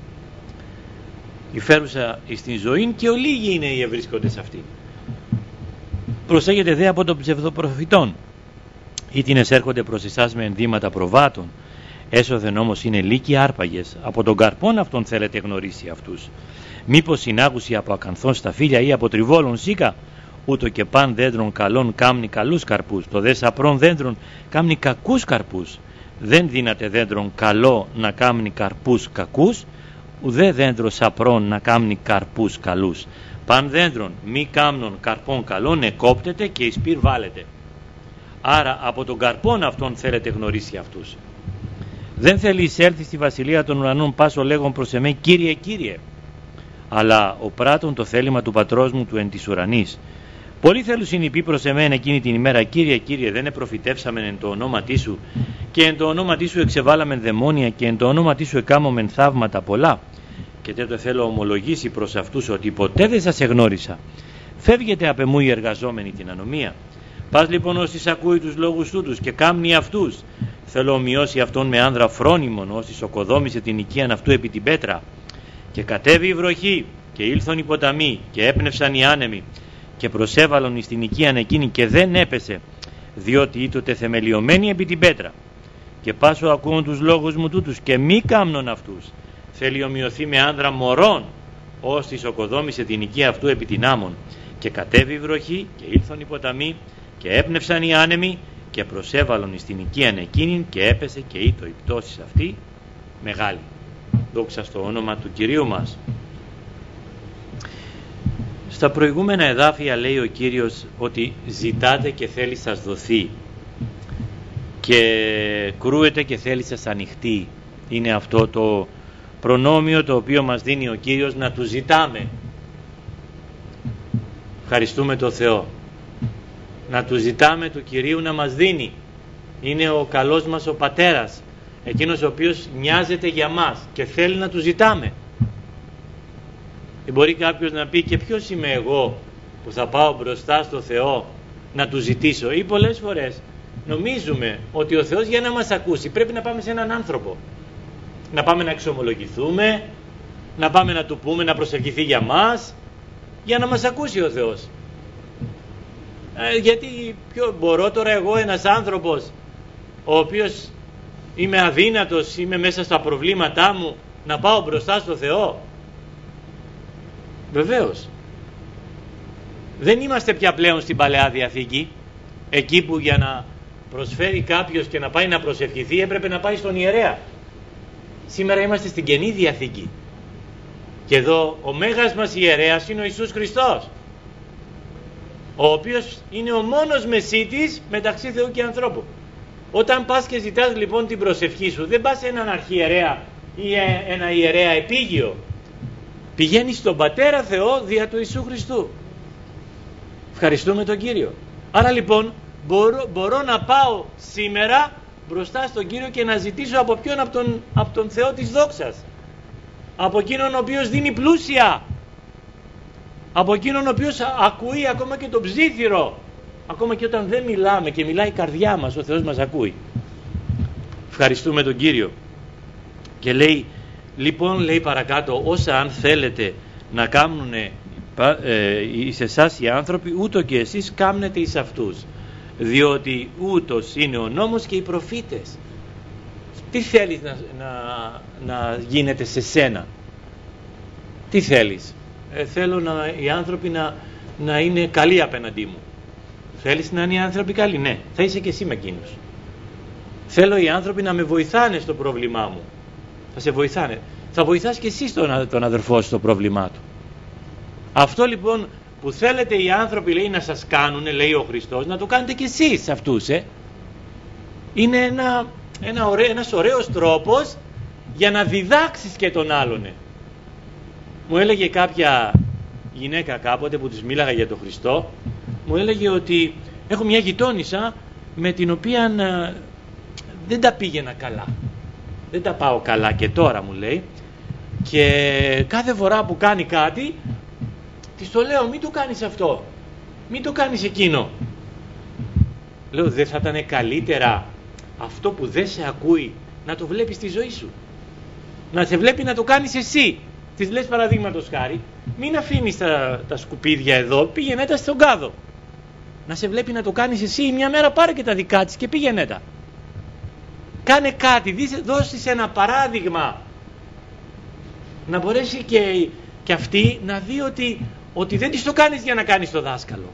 η φέρουσα εις την ζωή, και ολίγοι είναι οι ευρίσκοντες αυτοί. Προσέχετε δε από των ψευδοπροφητών, ή την εσέρχονται προς εσάς με ενδύματα προβάτων, έσωθεν όμως είναι λύκοι άρπαγες, από τον καρπόν αυτόν θέλετε γνωρίσει αυτούς. Μήπως συνάγουσι από ακανθών σταφύλια ή από τριβόλων σίκα? Ούτω και παν δέντρων καλών κάμνει καλούς καρπούς, το δε σαπρών δέντρων κάμνει κακούς καρπούς. Δεν δύναται δέντρον καλό να κάμνει καρπούς κακούς, ουδέ δέντρο σαπρών να κάμνει καρπούς καλούς. Παν δέντρον μη κάμνων καρπών καλών εκόπτεται και εις πυρ βάλετε. Άρα από τον καρπόν αυτόν θέλετε γνωρίσει αυτούς. Δεν θέλει εισέλθει στη βασιλεία των ουρανών πάσο λέγον προς εμέ Κύριε, Κύριε, αλλά ο πράτων το θέλημα του πατρός μου του εν της ουρανής. Πολλοί θέλουν πει προς εμένα εκείνη την ημέρα, Κύριε, Κύριε, δεν επροφητεύσαμεν εν το ονόματί σου, και εν το ονόματί σου εξεβάλαμεν δαιμόνια, και εν το ονόματί σου εκάμωμεν θαύματα πολλά. Και τέτοιο θέλω ομολογήσει προς αυτούς ότι ποτέ δεν σας εγνώρισα. Φεύγετε απ' εμού οι εργαζόμενοι την ανομία. Πας λοιπόν όσοι ακούει τους λόγους τούτους και κάμνει αυτούς. Θέλω ομοιώσει αυτόν με άνδρα φρόνιμον, όσοι σοκοδόμησε την οικίαν αυτού επί την πέτρα. Και κατέβη η βροχή, και ήλθον οι ποταμοί, και έπνευσαν οι άνεμοι, και προσέβαλον εις την οικίαν εκείνη, και δεν έπεσε, διότι ήτοτε θεμελιωμένοι επί την πέτρα. Και πάσω ακούων τους λόγους μου τούτους, και μη κάμνον αυτούς. Θέλει ομοιωθεί με άνδρα μωρών, όσοι σοκοδόμησε την οικία αυτού επί την άμμον. Και κατέβη η βροχή, και ήλθον οι ποταμοί, και έπνευσαν οι άνεμοι, και προσέβαλον εις την οικίαν εκείνην, και έπεσε και ήτο η πτώση αυτή μεγάλη. Δόξα στο όνομα του Κυρίου μας. Στα προηγούμενα εδάφια λέει ο Κύριος ότι ζητάτε και θέλει σας δοθεί, και κρούετε και θέλει σας ανοιχτεί. Είναι αυτό το προνόμιο το οποίο μας δίνει ο Κύριος, να του ζητάμε. Ευχαριστούμε τον Θεό. Να του ζητάμε του Κυρίου να μας δίνει. Είναι ο καλός μας ο Πατέρας, εκείνος ο οποίος νοιάζεται για μας και θέλει να του ζητάμε. Και μπορεί κάποιος να πει, και ποιος είμαι εγώ που θα πάω μπροστά στο Θεό να του ζητήσω? Ή πολλές φορές νομίζουμε ότι ο Θεός για να μας ακούσει πρέπει να πάμε σε έναν άνθρωπο, να πάμε να εξομολογηθούμε, να πάμε να του πούμε να προσευχηθεί για μας, για να μας ακούσει ο Θεός. Γιατί μπορώ τώρα εγώ, ένας άνθρωπος ο οποίος είμαι αδύνατος, είμαι μέσα στα προβλήματά μου, να πάω μπροστά στο Θεό? Βεβαίως. Δεν είμαστε πια πλέον στην Παλαιά Διαθήκη, εκεί που για να προσφέρει κάποιος και να πάει να προσευχηθεί έπρεπε να πάει στον ιερέα. Σήμερα είμαστε στην Καινή Διαθήκη, και εδώ ο μέγας μας ιερέας είναι ο Ιησούς Χριστός, ο οποίος είναι ο μόνος μεσίτης μεταξύ Θεού και ανθρώπου. Όταν πας και ζητάς λοιπόν την προσευχή σου, δεν πας σε έναν αρχιερέα ή ένα ιερέα επίγειο. Πηγαίνεις στον Πατέρα Θεό δια του Ιησού Χριστού. Ευχαριστούμε τον Κύριο. Άρα λοιπόν μπορώ να πάω σήμερα μπροστά στον Κύριο και να ζητήσω από ποιον? Από τον Θεό της δόξας, από εκείνον ο οποίος δίνει πλούσια, από εκείνον ο οποίος ακούει ακόμα και τον ψίθυρο, ακόμα και όταν δεν μιλάμε και μιλάει η καρδιά μας, ο Θεός μας ακούει. Ευχαριστούμε τον Κύριο. Και λέει λοιπόν, λέει παρακάτω, όσα αν θέλετε να κάνουν εις εσάς οι άνθρωποι, ούτω και εσείς κάμνετε εις αυτούς, διότι ούτως είναι ο νόμος και οι προφήτες. Τι θέλεις να γίνεται σε σένα? Τι θέλεις? Θέλω οι άνθρωποι να είναι καλοί απέναντί μου. Θέλεις να είναι οι άνθρωποι καλοί? Ναι, θα είσαι και εσύ με εκείνους. Θέλω οι άνθρωποι να με βοηθάνε στο πρόβλημά μου. Θα σε βοηθάνε. Θα βοηθάς και εσύ τον αδερφό σου στο πρόβλημά του. Αυτό λοιπόν που θέλετε οι άνθρωποι, λέει, να σας κάνουν, λέει ο Χριστός, να το κάνετε και εσείς αυτούς. Είναι ένας ωραίος τρόπος για να διδάξεις και τον άλλον. Μου έλεγε κάποια γυναίκα κάποτε που της μίλαγα για τον Χριστό, μου έλεγε ότι έχω μια γειτόνισσα με την οποία δεν τα πήγαινα καλά. Δεν τα πάω καλά και τώρα, μου λέει, και κάθε φορά που κάνει κάτι της το λέω, μην το κάνεις αυτό, μην το κάνεις εκείνο. Λέω, δεν θα ήταν καλύτερα αυτό που δεν σε ακούει να το βλέπεις στη ζωή σου, να σε βλέπει να το κάνεις εσύ? Της λες παραδείγματος χάρη, μην αφήνεις τα σκουπίδια εδώ, πήγαινε τα στον κάδο. Να σε βλέπει να το κάνεις εσύ, μια μέρα πάρε και τα δικά της και πήγαινε τα. Κάνε κάτι, δώσεις ένα παράδειγμα, να μπορέσει και αυτή να δει ότι δεν της το κάνεις για να κάνεις το δάσκαλο.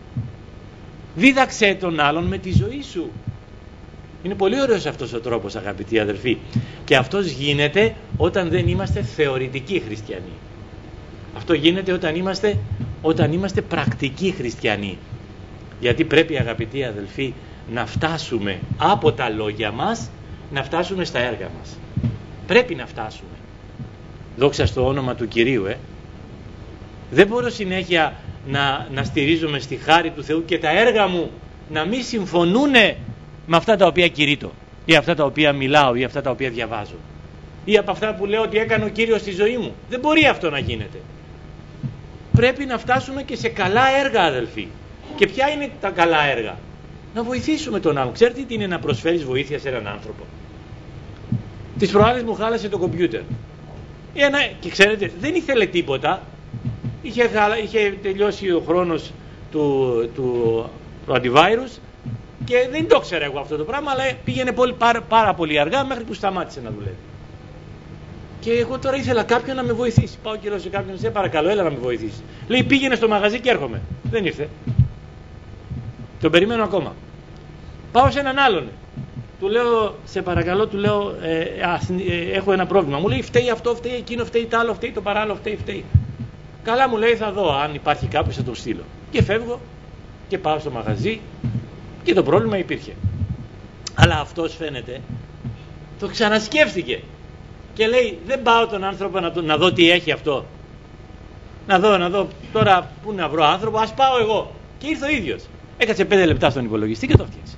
Δίδαξε τον άλλον με τη ζωή σου. Είναι πολύ ωραίος αυτός ο τρόπος, αγαπητοί αδελφοί, και αυτός γίνεται όταν δεν είμαστε θεωρητικοί χριστιανοί. Αυτό γίνεται όταν είμαστε πρακτικοί χριστιανοί. Γιατί πρέπει, αγαπητοί αδελφοί, να φτάσουμε από τα λόγια μας, να φτάσουμε στα έργα μας. Πρέπει να φτάσουμε. Δόξα στο όνομα του Κυρίου. Δεν μπορώ συνέχεια να στηρίζομαι στη χάρη του Θεού και τα έργα μου να μην συμφωνούν με αυτά τα οποία κηρύττω ή αυτά τα οποία μιλάω ή αυτά τα οποία διαβάζω ή από αυτά που λέω ότι έκανε ο Κύριος στη ζωή μου. Δεν μπορεί αυτό να γίνεται. Πρέπει να φτάσουμε και σε καλά έργα, αδελφοί. Και ποια είναι τα καλά έργα? Να βοηθήσουμε τον άλλον. Ξέρετε τι είναι να προσφέρεις βοήθεια σε έναν άνθρωπο? Τις προάλλες μου χάλασε το κομπιούτερ. Και ξέρετε, δεν ήθελε τίποτα. Είχε τελειώσει ο χρόνος του antivirus και δεν το ξέρα εγώ αυτό το πράγμα, αλλά πήγαινε πάρα πολύ αργά μέχρι που σταμάτησε να δουλεύει. Και εγώ τώρα ήθελα κάποιον να με βοηθήσει. Πάω και λέω σε κάποιον, σε παρακαλώ, έλα να με βοηθήσει. Λέει, πήγαινε στο μαγαζί και έρχομαι. Δεν ήρθε. Τον περιμένω ακόμα. Πάω σε έναν άλλον. Του λέω, σε παρακαλώ, του λέω, έχω ένα πρόβλημα. Μου λέει, φταίει αυτό, φταίει εκείνο, φταίει το άλλο, φταίει το παράλληλο, φταίει. Καλά, μου λέει, θα δω αν υπάρχει κάποιος, θα τον στείλω. Και φεύγω και πάω στο μαγαζί και το πρόβλημα υπήρχε. Αλλά αυτός φαίνεται, το ξανασκέφτηκε. Και λέει, δεν πάω τον άνθρωπο να δω τι έχει αυτό. Να δω τώρα πού να βρω άνθρωπο, ας πάω εγώ. Και ήρθε ο ίδιος. Έκατσε 5 λεπτά στον υπολογιστή και το φτιάξε.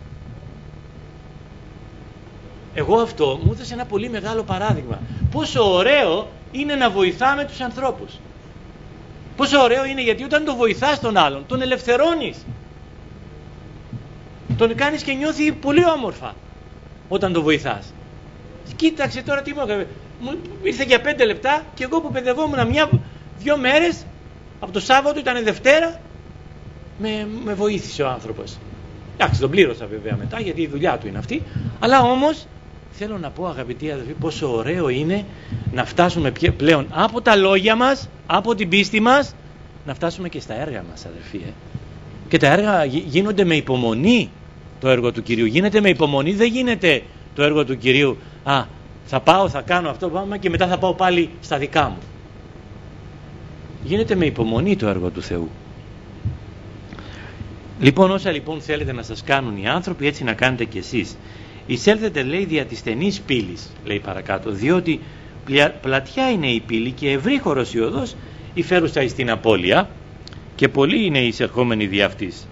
Εγώ αυτό μου έδωσε ένα πολύ μεγάλο παράδειγμα. Πόσο ωραίο είναι να βοηθάμε τους ανθρώπους. Πόσο ωραίο είναι, γιατί όταν τον βοηθάς τον άλλον, τον ελευθερώνεις. Τον κάνεις και νιώθει πολύ όμορφα όταν τον βοηθάς. Κοίταξε τώρα τι μου έκανε. Μου ήρθε για 5 λεπτά και εγώ που παιδευόμουν 1-2 μέρες, από το Σάββατο ήταν Δευτέρα, με βοήθησε ο άνθρωπος. Εντάξει, τον πλήρωσα βέβαια μετά, γιατί η δουλειά του είναι αυτή, αλλά όμως θέλω να πω, αγαπητοί αδελφοί, πόσο ωραίο είναι να φτάσουμε πλέον από τα λόγια μας, από την πίστη μας, να φτάσουμε και στα έργα μας, αδελφοί. Και τα έργα γίνονται με υπομονή. Το έργο του Κυρίου γίνεται με υπομονή, δεν γίνεται το έργο του Κυρίου, θα πάω, θα κάνω αυτό πράγμα και μετά θα πάω πάλι στα δικά μου. Γίνεται με υπομονή το έργο του Θεού. Λοιπόν, όσα λοιπόν θέλετε να σας κάνουν οι άνθρωποι, έτσι να κάνετε κι εσείς. Εισέλθετε, λέει, δια της στενής πύλης, λέει παρακάτω, διότι πλατιά είναι η πύλη και ευρύχωρος η οδός η φέρουσα εις την απώλεια, και πολλοί είναι οι εισερχόμενοι δι' αυτής.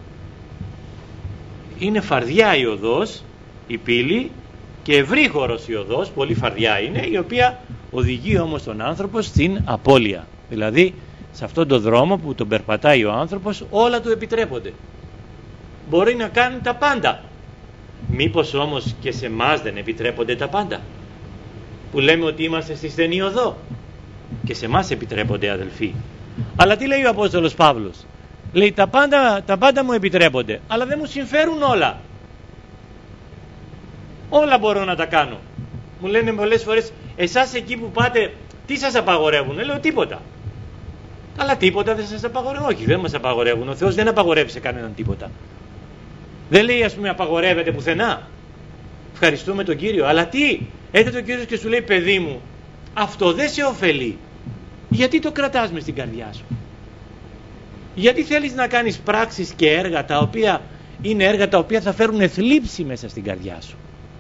Είναι φαρδιά η οδός, η πύλη, και ευρύχωρος η οδός, πολύ φαρδιά είναι, η οποία οδηγεί όμως τον άνθρωπο στην απώλεια. Δηλαδή, σε αυτόν τον δρόμο που τον περπατάει ο άνθρωπος, όλα του επιτρέπονται. Μπορεί να κάνει τα πάντα. Μήπως όμως και σε εμάς δεν επιτρέπονται τα πάντα? Που λέμε ότι είμαστε στη στενή οδό. Και σε εμάς επιτρέπονται, αδελφοί. Αλλά τι λέει ο Απόστολος Παύλος? Λέει, τα πάντα μου επιτρέπονται, αλλά δεν μου συμφέρουν όλα. Όλα μπορώ να τα κάνω. Μου λένε πολλές φορές, εσάς εκεί που πάτε, τι σας απαγορεύουν? Λέω, τίποτα. Αλλά τίποτα δεν σας απαγορεύουν. Όχι, δεν μας απαγορεύουν. Ο Θεός δεν απαγορεύει σε κανέναν τίποτα. Δεν λέει, ας πούμε, απαγορεύεται πουθενά. Ευχαριστούμε τον Κύριο. Αλλά τι? Έρχεται ο Κύριος και σου λέει, παιδί μου, αυτό δεν σε ωφελεί. Γιατί το κρατάς μες στην καρδιά σου? Γιατί θέλεις να κάνεις πράξεις και έργα τα οποία είναι έργα τα οποία θα φέρουν θλίψη μέσα στην καρδιά σου?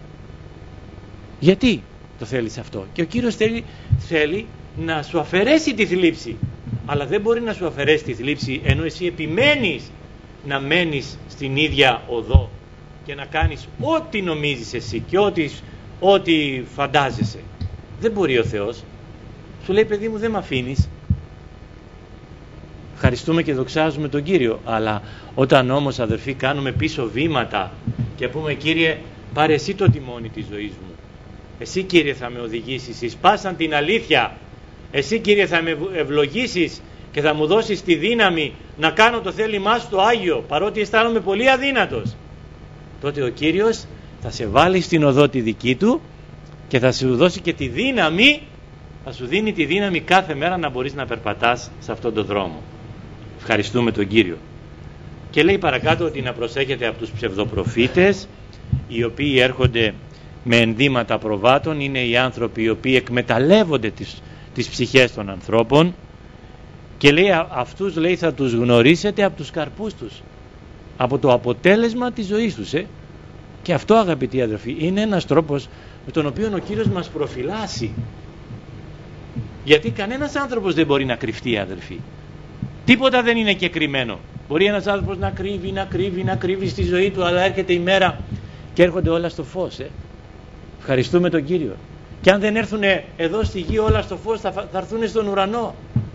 Γιατί το θέλεις αυτό? Και ο Κύριος θέλει να σου αφαιρέσει τη θλίψη. Αλλά δεν μπορεί να σου αφαιρέσει τη θλίψη ενώ εσύ επιμένεις να μένεις στην ίδια οδό και να κάνεις ό,τι νομίζεις εσύ και ό,τι φαντάζεσαι. Δεν μπορεί ο Θεός. Σου λέει, παιδί μου, δεν με αφήνεις. Ευχαριστούμε και δοξάζουμε τον Κύριο. Αλλά όταν όμως, αδερφοί, κάνουμε πίσω βήματα και πούμε, Κύριε, πάρε εσύ το τιμόνι της ζωής μου. Εσύ, Κύριε, θα με οδηγήσεις εις πάσαν την αλήθεια. Εσύ, Κύριε, θα με ευλογήσεις και θα μου δώσεις τη δύναμη να κάνω το θέλημά σου το Άγιο, παρότι αισθάνομαι πολύ αδύνατος. Τότε ο Κύριος θα σε βάλει στην οδό τη δική του και θα σου δώσει και τη δύναμη, θα σου δίνει τη δύναμη κάθε μέρα να μπορείς να περπατάς σε αυτόν τον δρόμο. Ευχαριστούμε τον Κύριο. Και λέει παρακάτω ότι να προσέχετε από τους ψευδοπροφήτες, οι οποίοι έρχονται με ενδύματα προβάτων. Είναι οι άνθρωποι οι οποίοι εκμεταλλεύονται τις ψυχές των ανθρώπων, και λέει αυτούς, λέει, θα τους γνωρίσετε από τους καρπούς τους, από το αποτέλεσμα της ζωής τους. Και αυτό, αγαπητοί αδελφοί, είναι ένας τρόπος με τον οποίο ο Κύριος μας προφυλάσσει. Γιατί κανένας άνθρωπος δεν μπορεί να κρυφτεί, αδελφοί. Τίποτα δεν είναι κεκριμένο. Μπορεί ένας άνθρωπος να κρύβει στη ζωή του, αλλά έρχεται η μέρα και έρχονται όλα στο φως. Ευχαριστούμε τον Κύριο. Και αν δεν έρθουν εδώ στη γη όλα στο φως, θα έρθουν στον ουρανό.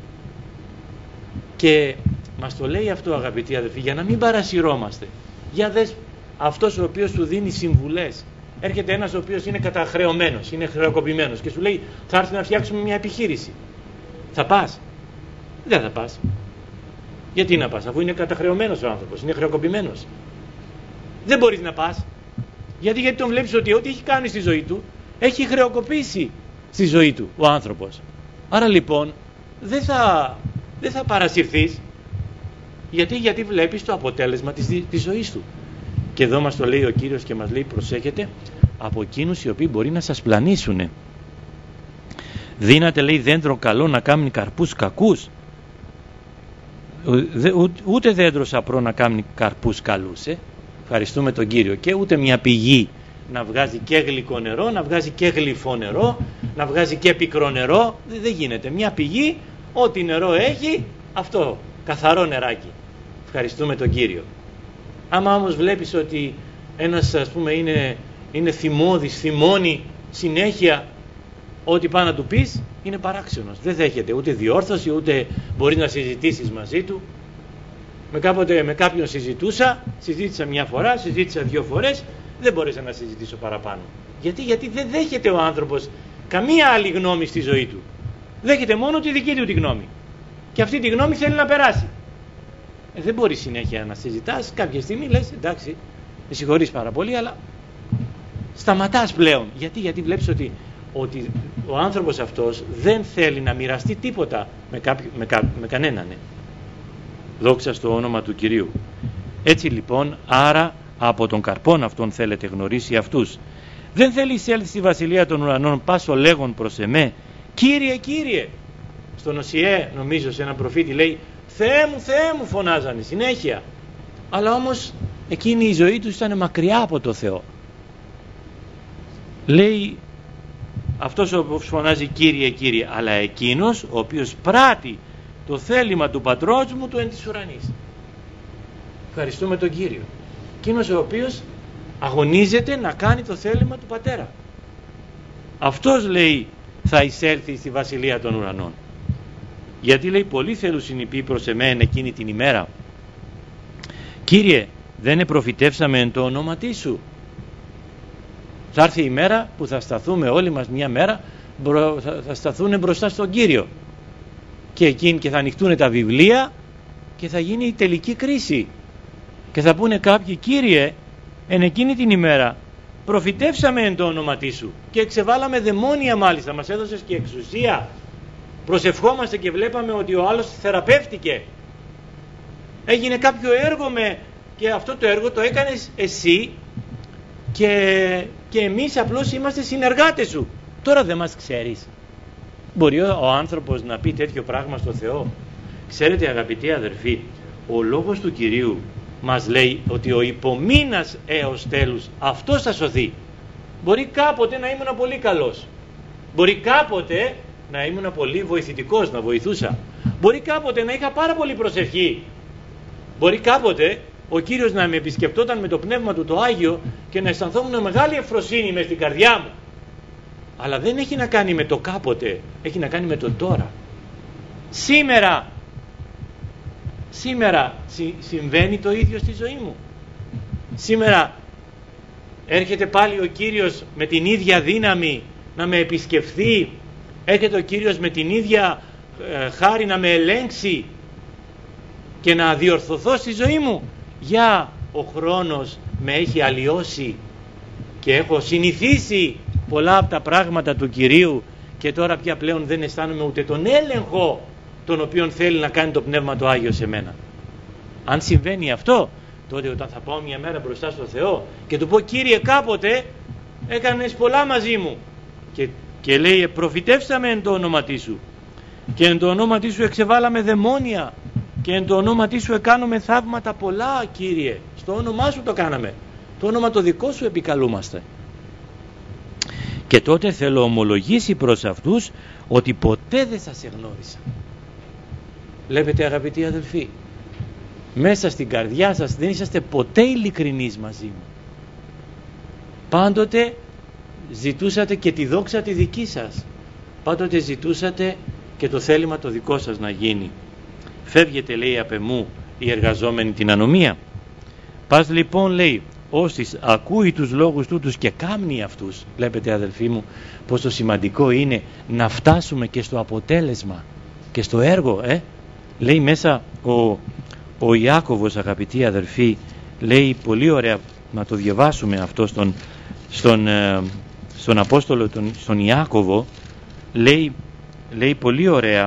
Και μας το λέει αυτό, αγαπητοί αδελφοί, για να μην παρασυρώμαστε. Για δες αυτός ο οποίος σου δίνει συμβουλές. Έρχεται ένας ο οποίος είναι καταχρεωμένος, είναι χρεοκοπημένος και σου λέει θα έρθει να φτιάξουμε μια επιχείρηση. Θα πας? Δεν θα πας. Γιατί να πας, αφού είναι καταχρεωμένος ο άνθρωπος, είναι χρεοκοπημένος? Δεν μπορείς να πας. Γιατί τον βλέπεις ότι ό,τι έχει κάνει στη ζωή του έχει χρεοκοπήσει στη ζωή του ο άνθρωπος. Άρα λοιπόν δεν θα παρασυρθείς. Γιατί βλέπεις το αποτέλεσμα της ζωής του. Και εδώ μας το λέει ο Κύριος και μας λέει προσέχετε από εκείνους οι οποίοι μπορεί να σας πλανήσουν. Δύναται, λέει, δέντρο καλό να κάνει καρπούς κακούς. Ούτε δέντρο σαπρό να κάνει καρπούς καλούς. Ευχαριστούμε τον Κύριο. Και ούτε μια πηγή να βγάζει και γλυκό νερό, να βγάζει και γλυφό νερό, να βγάζει και πικρό νερό. Δεν γίνεται. Μια πηγή, ό,τι νερό έχει, αυτό, καθαρό νεράκι. Ευχαριστούμε τον Κύριο. Άμα όμως βλέπεις ότι ένας, ας πούμε, είναι θυμώδης, θυμώνει συνέχεια, ό,τι πάει να του πεις είναι παράξενος. Δεν δέχεται ούτε διόρθωση, ούτε μπορεί να συζητήσεις μαζί του. Με κάποιον συζήτησα μια φορά, συζήτησα 2 φορές, δεν μπορέσα να συζητήσω παραπάνω. Γιατί δεν δέχεται ο άνθρωπος καμία άλλη γνώμη στη ζωή του. Δέχεται μόνο τη δική του τη γνώμη. Και αυτή τη γνώμη θέλει να περάσει. Δεν μπορεί συνέχεια να συζητάς. Κάποια στιγμή λες εντάξει, με συγχωρείς πάρα πολύ, αλλά σταματάς πλέον. Γιατί βλέπεις ότι ο άνθρωπος αυτός δεν θέλει να μοιραστεί τίποτα με κανέναν. Δόξα στο όνομα του Κυρίου. Έτσι λοιπόν, άρα από τον καρπόν αυτόν θέλετε γνωρίσει αυτούς. Δεν θέλει εισέλθει στη βασιλεία των ουρανών πάσο λέγον προς εμέ, Κύριε, Κύριε. Στον Οσιέ, νομίζω, σε έναν προφήτη λέει, Θεέ μου φωνάζανε συνέχεια. Αλλά όμως εκείνη η ζωή του ήταν μακριά από το Θεό. Λέει αυτός ο οποίος φωνάζει Κύριε, Κύριε, αλλά εκείνος ο οποίος πράττει το θέλημα του πατρός μου του εν της ουρανής. Ευχαριστούμε τον Κύριο. Εκείνος ο οποίος αγωνίζεται να κάνει το θέλημα του πατέρα. Αυτός, λέει, θα εισέλθει στη βασιλεία των ουρανών. Γιατί, λέει, πολλοί θέλουν οι ποιοι προς εμένα εκείνη την ημέρα, Κύριε, δεν επροφητεύσαμε εν το ονόματί σου? Θα έρθει η μέρα που θα σταθούμε όλοι μας μια μέρα, θα σταθούν μπροστά στον Κύριο και θα ανοιχτούν τα βιβλία και θα γίνει η τελική κρίση και θα πούνε κάποιοι, Κύριε, εν εκείνη την ημέρα προφητεύσαμε εν το ονόματί σου και εξεβάλαμε δαιμόνια, μάλιστα μας έδωσες και εξουσία, προσευχόμαστε και βλέπαμε ότι ο άλλος θεραπεύτηκε, έγινε κάποιο έργο και αυτό το έργο το έκανες εσύ και εμείς απλώς είμαστε συνεργάτες σου. Τώρα δεν μας ξέρεις? Μπορεί ο άνθρωπος να πει τέτοιο πράγμα στο Θεό? Ξέρετε, αγαπητοί αδερφοί, ο λόγος του Κυρίου μας λέει ότι ο υπομείνας έως τέλους αυτός θα σωθεί. Μπορεί κάποτε να ήμουν πολύ καλός, μπορεί κάποτε να ήμουν πολύ βοηθητικός, να βοηθούσα, μπορεί κάποτε να είχα πάρα πολύ προσευχή, μπορεί κάποτε ο Κύριος να με επισκεπτόταν με το πνεύμα του το Άγιο και να αισθανθόμουν μεγάλη ευφροσύνη μες στην καρδιά μου. Αλλά δεν έχει να κάνει με το κάποτε, έχει να κάνει με το τώρα. Σήμερα συμβαίνει το ίδιο στη ζωή μου. Σήμερα έρχεται πάλι ο Κύριος με την ίδια δύναμη να με επισκεφθεί, έρχεται ο Κύριος με την ίδια χάρη να με ελέγξει και να διορθωθώ στη ζωή μου. Για ο χρόνος με έχει αλλοιώσει και έχω συνηθίσει πολλά από τα πράγματα του Κυρίου και τώρα πια πλέον δεν αισθάνομαι ούτε τον έλεγχο τον οποίον θέλει να κάνει το Πνεύμα το Άγιο σε μένα. Αν συμβαίνει αυτό, τότε όταν θα πάω μια μέρα μπροστά στο Θεό και του πω, Κύριε, κάποτε έκανες πολλά μαζί μου και λέει, προφητεύσαμε εν το όνοματί σου και εν το όνοματί σου εξεβάλαμε δαιμόνια και εν το όνοματί σου εκάνουμε θαύματα πολλά, Κύριε. Στο όνομά σου το κάναμε, το όνομα το δικό σου επικαλούμαστε. Και τότε θέλω ομολογήσει προς αυτούς ότι ποτέ δεν σας εγνώρισα. Βλέπετε αγαπητοί αδελφοί, μέσα στην καρδιά σας δεν είσαστε ποτέ ειλικρινείς μαζί μου. Πάντοτε ζητούσατε και τη δόξα τη δική σας. Πάντοτε ζητούσατε και το θέλημα το δικό σας να γίνει. Φεύγετε, λέει, απ' εμού οι εργαζόμενοι την ανομία. Πας λοιπόν, λέει, όσοι ακούει τους λόγους τούτους και κάμνει αυτούς. Βλέπετε αδελφοί μου πόσο σημαντικό είναι να φτάσουμε και στο αποτέλεσμα και στο έργο. Λέει μέσα ο Ιάκωβος, αγαπητοί αδελφοί, λέει πολύ ωραία, να το διαβάσουμε αυτό στον Απόστολο, στον Ιάκωβο, λέει πολύ ωραία,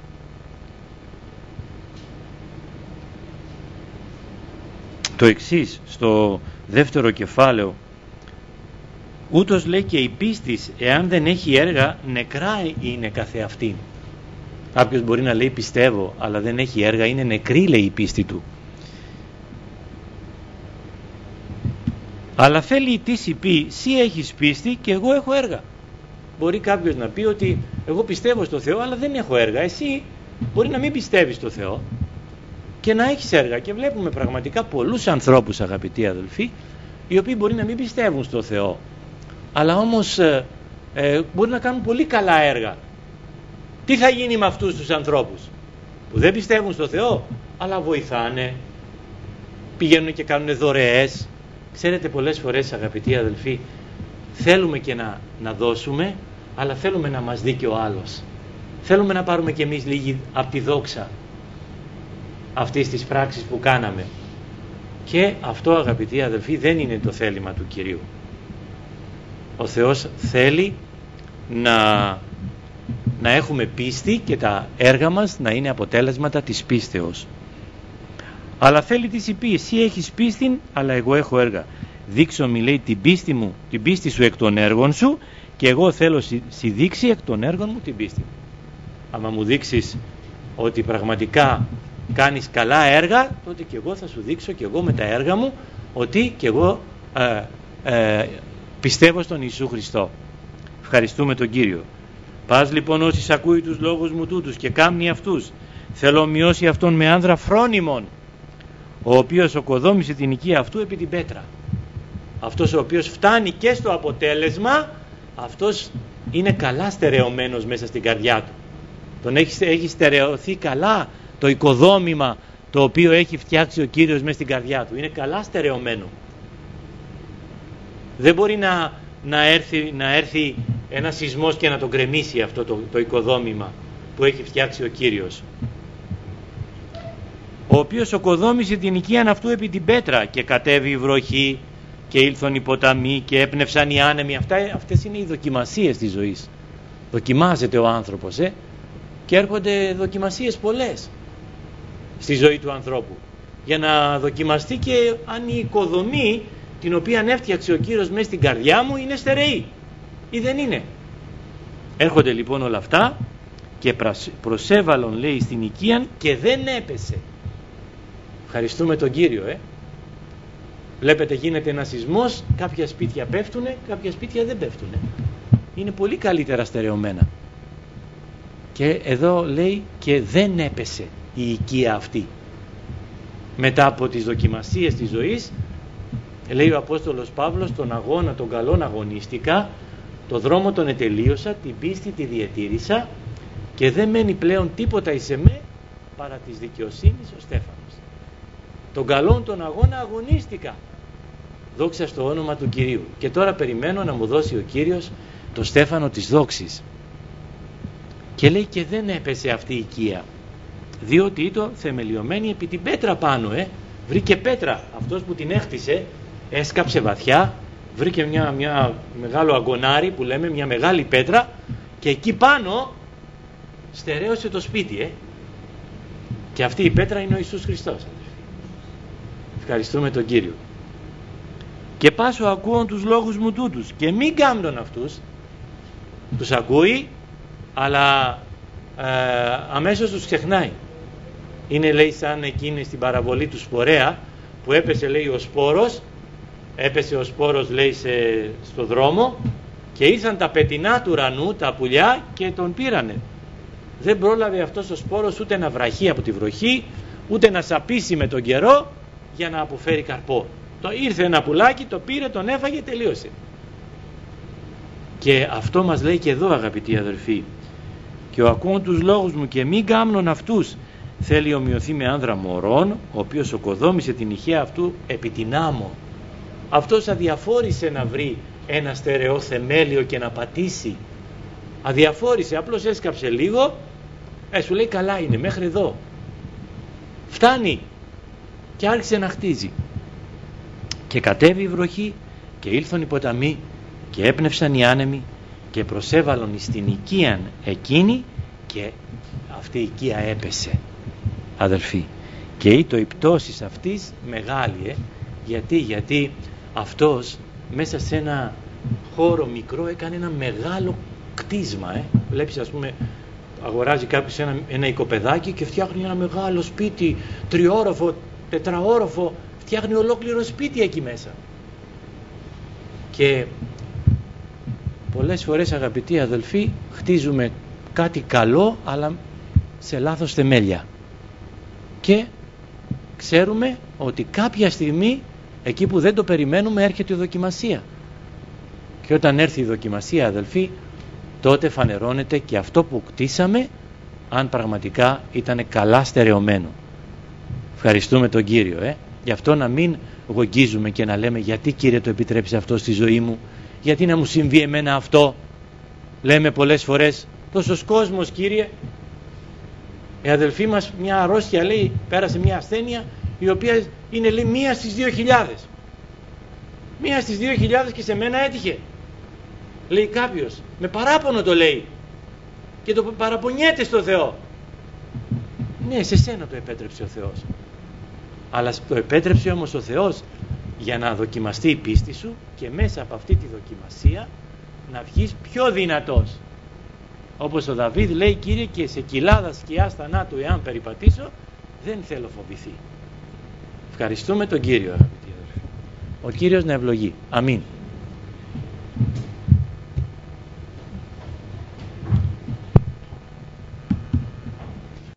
το εξής στο δεύτερο κεφάλαιο. Ούτως, λέει, και η πίστης εάν δεν έχει έργα νεκρά είναι καθεαυτήν. Κάποιος μπορεί να λέει πιστεύω, αλλά δεν έχει έργα, είναι νεκρή, λέει, η πίστη του. Αλλά θέλει τι πει, εσύ έχεις πίστη και εγώ έχω έργα. Μπορεί κάποιος να πει ότι εγώ πιστεύω στο Θεό αλλά δεν έχω έργα. Εσύ μπορεί να μην πιστεύεις στο Θεό και να έχεις έργα. Και βλέπουμε πραγματικά πολλούς ανθρώπους, αγαπητοί αδελφοί, οι οποίοι μπορεί να μην πιστεύουν στο Θεό, αλλά όμως μπορεί να κάνουν πολύ καλά έργα. Τι θα γίνει με αυτούς τους ανθρώπους που δεν πιστεύουν στο Θεό, αλλά βοηθάνε, πηγαίνουν και κάνουν δωρεές? Ξέρετε, πολλές φορές, αγαπητοί αδελφοί, θέλουμε και να δώσουμε, αλλά θέλουμε να μας δει και ο άλλος. Θέλουμε να πάρουμε και εμείς λίγη από τη δόξα αυτής της πράξης που κάναμε. Και αυτό, αγαπητοί αδελφοί, δεν είναι το θέλημα του Κυρίου. Ο Θεός θέλει να έχουμε πίστη και τα έργα μας να είναι αποτέλεσματα της πίστεως. Αλλά θέλει τι πει, εσύ έχεις πίστη αλλά εγώ έχω έργα. Δείξω, μου, λέει, την πίστη μου, την πίστη σου εκ των έργων σου, και εγώ θέλω σι δείξει εκ των έργων μου την πίστη μου. Άμα μου δείξεις ότι πραγματικά κάνεις καλά έργα, τότε και εγώ θα σου δείξω και εγώ με τα έργα μου ότι και εγώ πιστεύω στον Ιησού Χριστό. Ευχαριστούμε τον Κύριο. Πας λοιπόν όσοι ακούει τους λόγους μου τούτους και κάμνει αυτούς, θέλω ομοιώσει αυτόν με άνδρα φρόνιμον, ο οποίος οκοδόμησε την οικία αυτού επί την πέτρα. Αυτός ο οποίος φτάνει και στο αποτέλεσμα, αυτός είναι καλά στερεωμένος μέσα στην καρδιά του. Τον έχει στερεωθεί καλά το οικοδόμημα το οποίο έχει φτιάξει ο Κύριος μέσα στην καρδιά του. Είναι καλά στερεωμένο. Δεν μπορεί να έρθει ένα σεισμός και να τον γκρεμίσει αυτό το οικοδόμημα που έχει φτιάξει ο Κύριος. Ο οποίος οκοδόμησε την οικίαν αυτού επί την πέτρα, και κατέβη η βροχή και ήλθον οι ποταμοί και έπνευσαν οι άνεμοι. Αυτές είναι οι δοκιμασίες της ζωής. Δοκιμάζεται ο άνθρωπος και έρχονται δοκιμασίες πολλές στη ζωή του ανθρώπου, για να δοκιμαστεί και αν η οικοδομή την οποία έφτιαξε ο Κύριος μέσα στην καρδιά μου είναι στερεή ή δεν είναι. Έρχονται λοιπόν όλα αυτά και προσέβαλον, λέει, στην οικίαν και δεν έπεσε. Ευχαριστούμε τον Κύριο. Βλέπετε, γίνεται ένας σεισμός, κάποια σπίτια πέφτουνε, κάποια σπίτια δεν πέφτουνε. Είναι πολύ καλύτερα στερεωμένα. Και εδώ λέει και δεν έπεσε η οικία αυτή. Μετά από τις δοκιμασίες της ζωής, λέει ο Απόστολος Παύλος, τον αγώνα τον καλόν αγωνίστηκα, το δρόμο τον ετελείωσα, την πίστη τη διατήρησα και δεν μένει πλέον τίποτα εις εμέ παρά της δικαιοσύνης ο Στέφανος. Τον καλόν τον αγώνα αγωνίστηκα. Δόξα στο όνομα του Κυρίου. Και τώρα περιμένω να μου δώσει ο Κύριος το στέφανο της δόξης. Και λέει και δεν έπεσε αυτή η οικία, διότι ήταν θεμελιωμένη επί την πέτρα πάνω. Βρήκε πέτρα. Αυτός που την έχτισε έσκαψε βαθιά, βρήκε μια μεγάλο αγκονάρι που λέμε, μια μεγάλη πέτρα, και εκεί πάνω στερέωσε το σπίτι. Και αυτή η πέτρα είναι ο Ιησούς Χριστός. Ευχαριστούμε τον Κύριο. Και πάσω ακούων τους λόγους μου τούτους και μην κάμνων αυτούς. Τους ακούει, αλλά αμέσως τους ξεχνάει. Είναι, λέει, σαν εκείνη στην παραβολή του σπορέα που έπεσε, λέει, ο σπόρος, λέει, στο δρόμο και ήρθαν τα πετεινά του ουρανού, τα πουλιά, και τον πήρανε. δεν πρόλαβε αυτός ο σπόρος ούτε να βραχεί από τη βροχή, ούτε να σαπίσει με τον καιρό για να αποφέρει καρπό. Ήρθε ένα πουλάκι, το πήρε, τον έφαγε, τελείωσε. Και αυτό μας λέει και εδώ, αγαπητοί αδελφοί. Και ο ακούν τους λόγους μου και μην κάμνον αυτούς, θέλει ομοιωθεί με άνδρα μωρών, ο οποίος οκοδόμησε την ηχαία αυτού επί την άμμο. Αυτός αδιαφόρησε να βρει ένα στερεό θεμέλιο και να πατήσει. Αδιαφόρησε, απλώς έσκαψε λίγο, σου λέει καλά είναι, μέχρι εδώ. Φτάνει. Και άρχισε να χτίζει. Και κατέβη η βροχή και ήλθον οι ποταμοί και έπνευσαν οι άνεμοι και προσέβαλον εις την οικίαν εκείνη και αυτή η οικία έπεσε, αδελφοί. Και ήτο η πτώση αυτής μεγάλη, γιατί αυτός μέσα σε ένα χώρο μικρό έκανε ένα μεγάλο κτίσμα. Βλέπεις, ας πούμε, αγοράζει κάποιος ένα οικοπεδάκι και φτιάχνει ένα μεγάλο σπίτι, τριόροφο, τετραόροφο, φτιάχνει ολόκληρο σπίτι εκεί μέσα. Και πολλές φορές, αγαπητοί αδελφοί, χτίζουμε κάτι καλό αλλά σε λάθος θεμέλια και ξέρουμε ότι κάποια στιγμή εκεί που δεν το περιμένουμε έρχεται η δοκιμασία, και όταν έρθει η δοκιμασία, αδελφοί, τότε φανερώνεται και αυτό που κτίσαμε αν πραγματικά ήταν καλά στερεωμένο. Ευχαριστούμε τον Κύριο. Γι' αυτό να μην γογγίζουμε και να λέμε γιατί, Κύριε, το επιτρέψει αυτό στη ζωή μου, γιατί να μου συμβεί εμένα αυτό. Λέμε πολλές φορές, τόσος κόσμος, Κύριε. Η αδελφή μας μια αρρώστια, λέει, πέρασε μια ασθένεια η οποία είναι, λέει, 1 στις 2.000. 1 στις 2.000 και σε μένα έτυχε. Λέει κάποιος, με παράπονο το λέει και το παραπονιέται στο Θεό. Ναι, σε σένα το επέτρεψε ο Θεός, αλλά το επέτρεψε όμως ο Θεός για να δοκιμαστεί η πίστη σου και μέσα από αυτή τη δοκιμασία να βγεις πιο δυνατός. Όπως ο Δαβίδ λέει, Κύριε, και σε κοιλάδα σκιάς θανάτου εάν περιπατήσω, δεν θέλω φοβηθεί. Ευχαριστούμε τον Κύριο, αγαπητοί αδελφοί. Ο Κύριος να ευλογεί. Αμήν.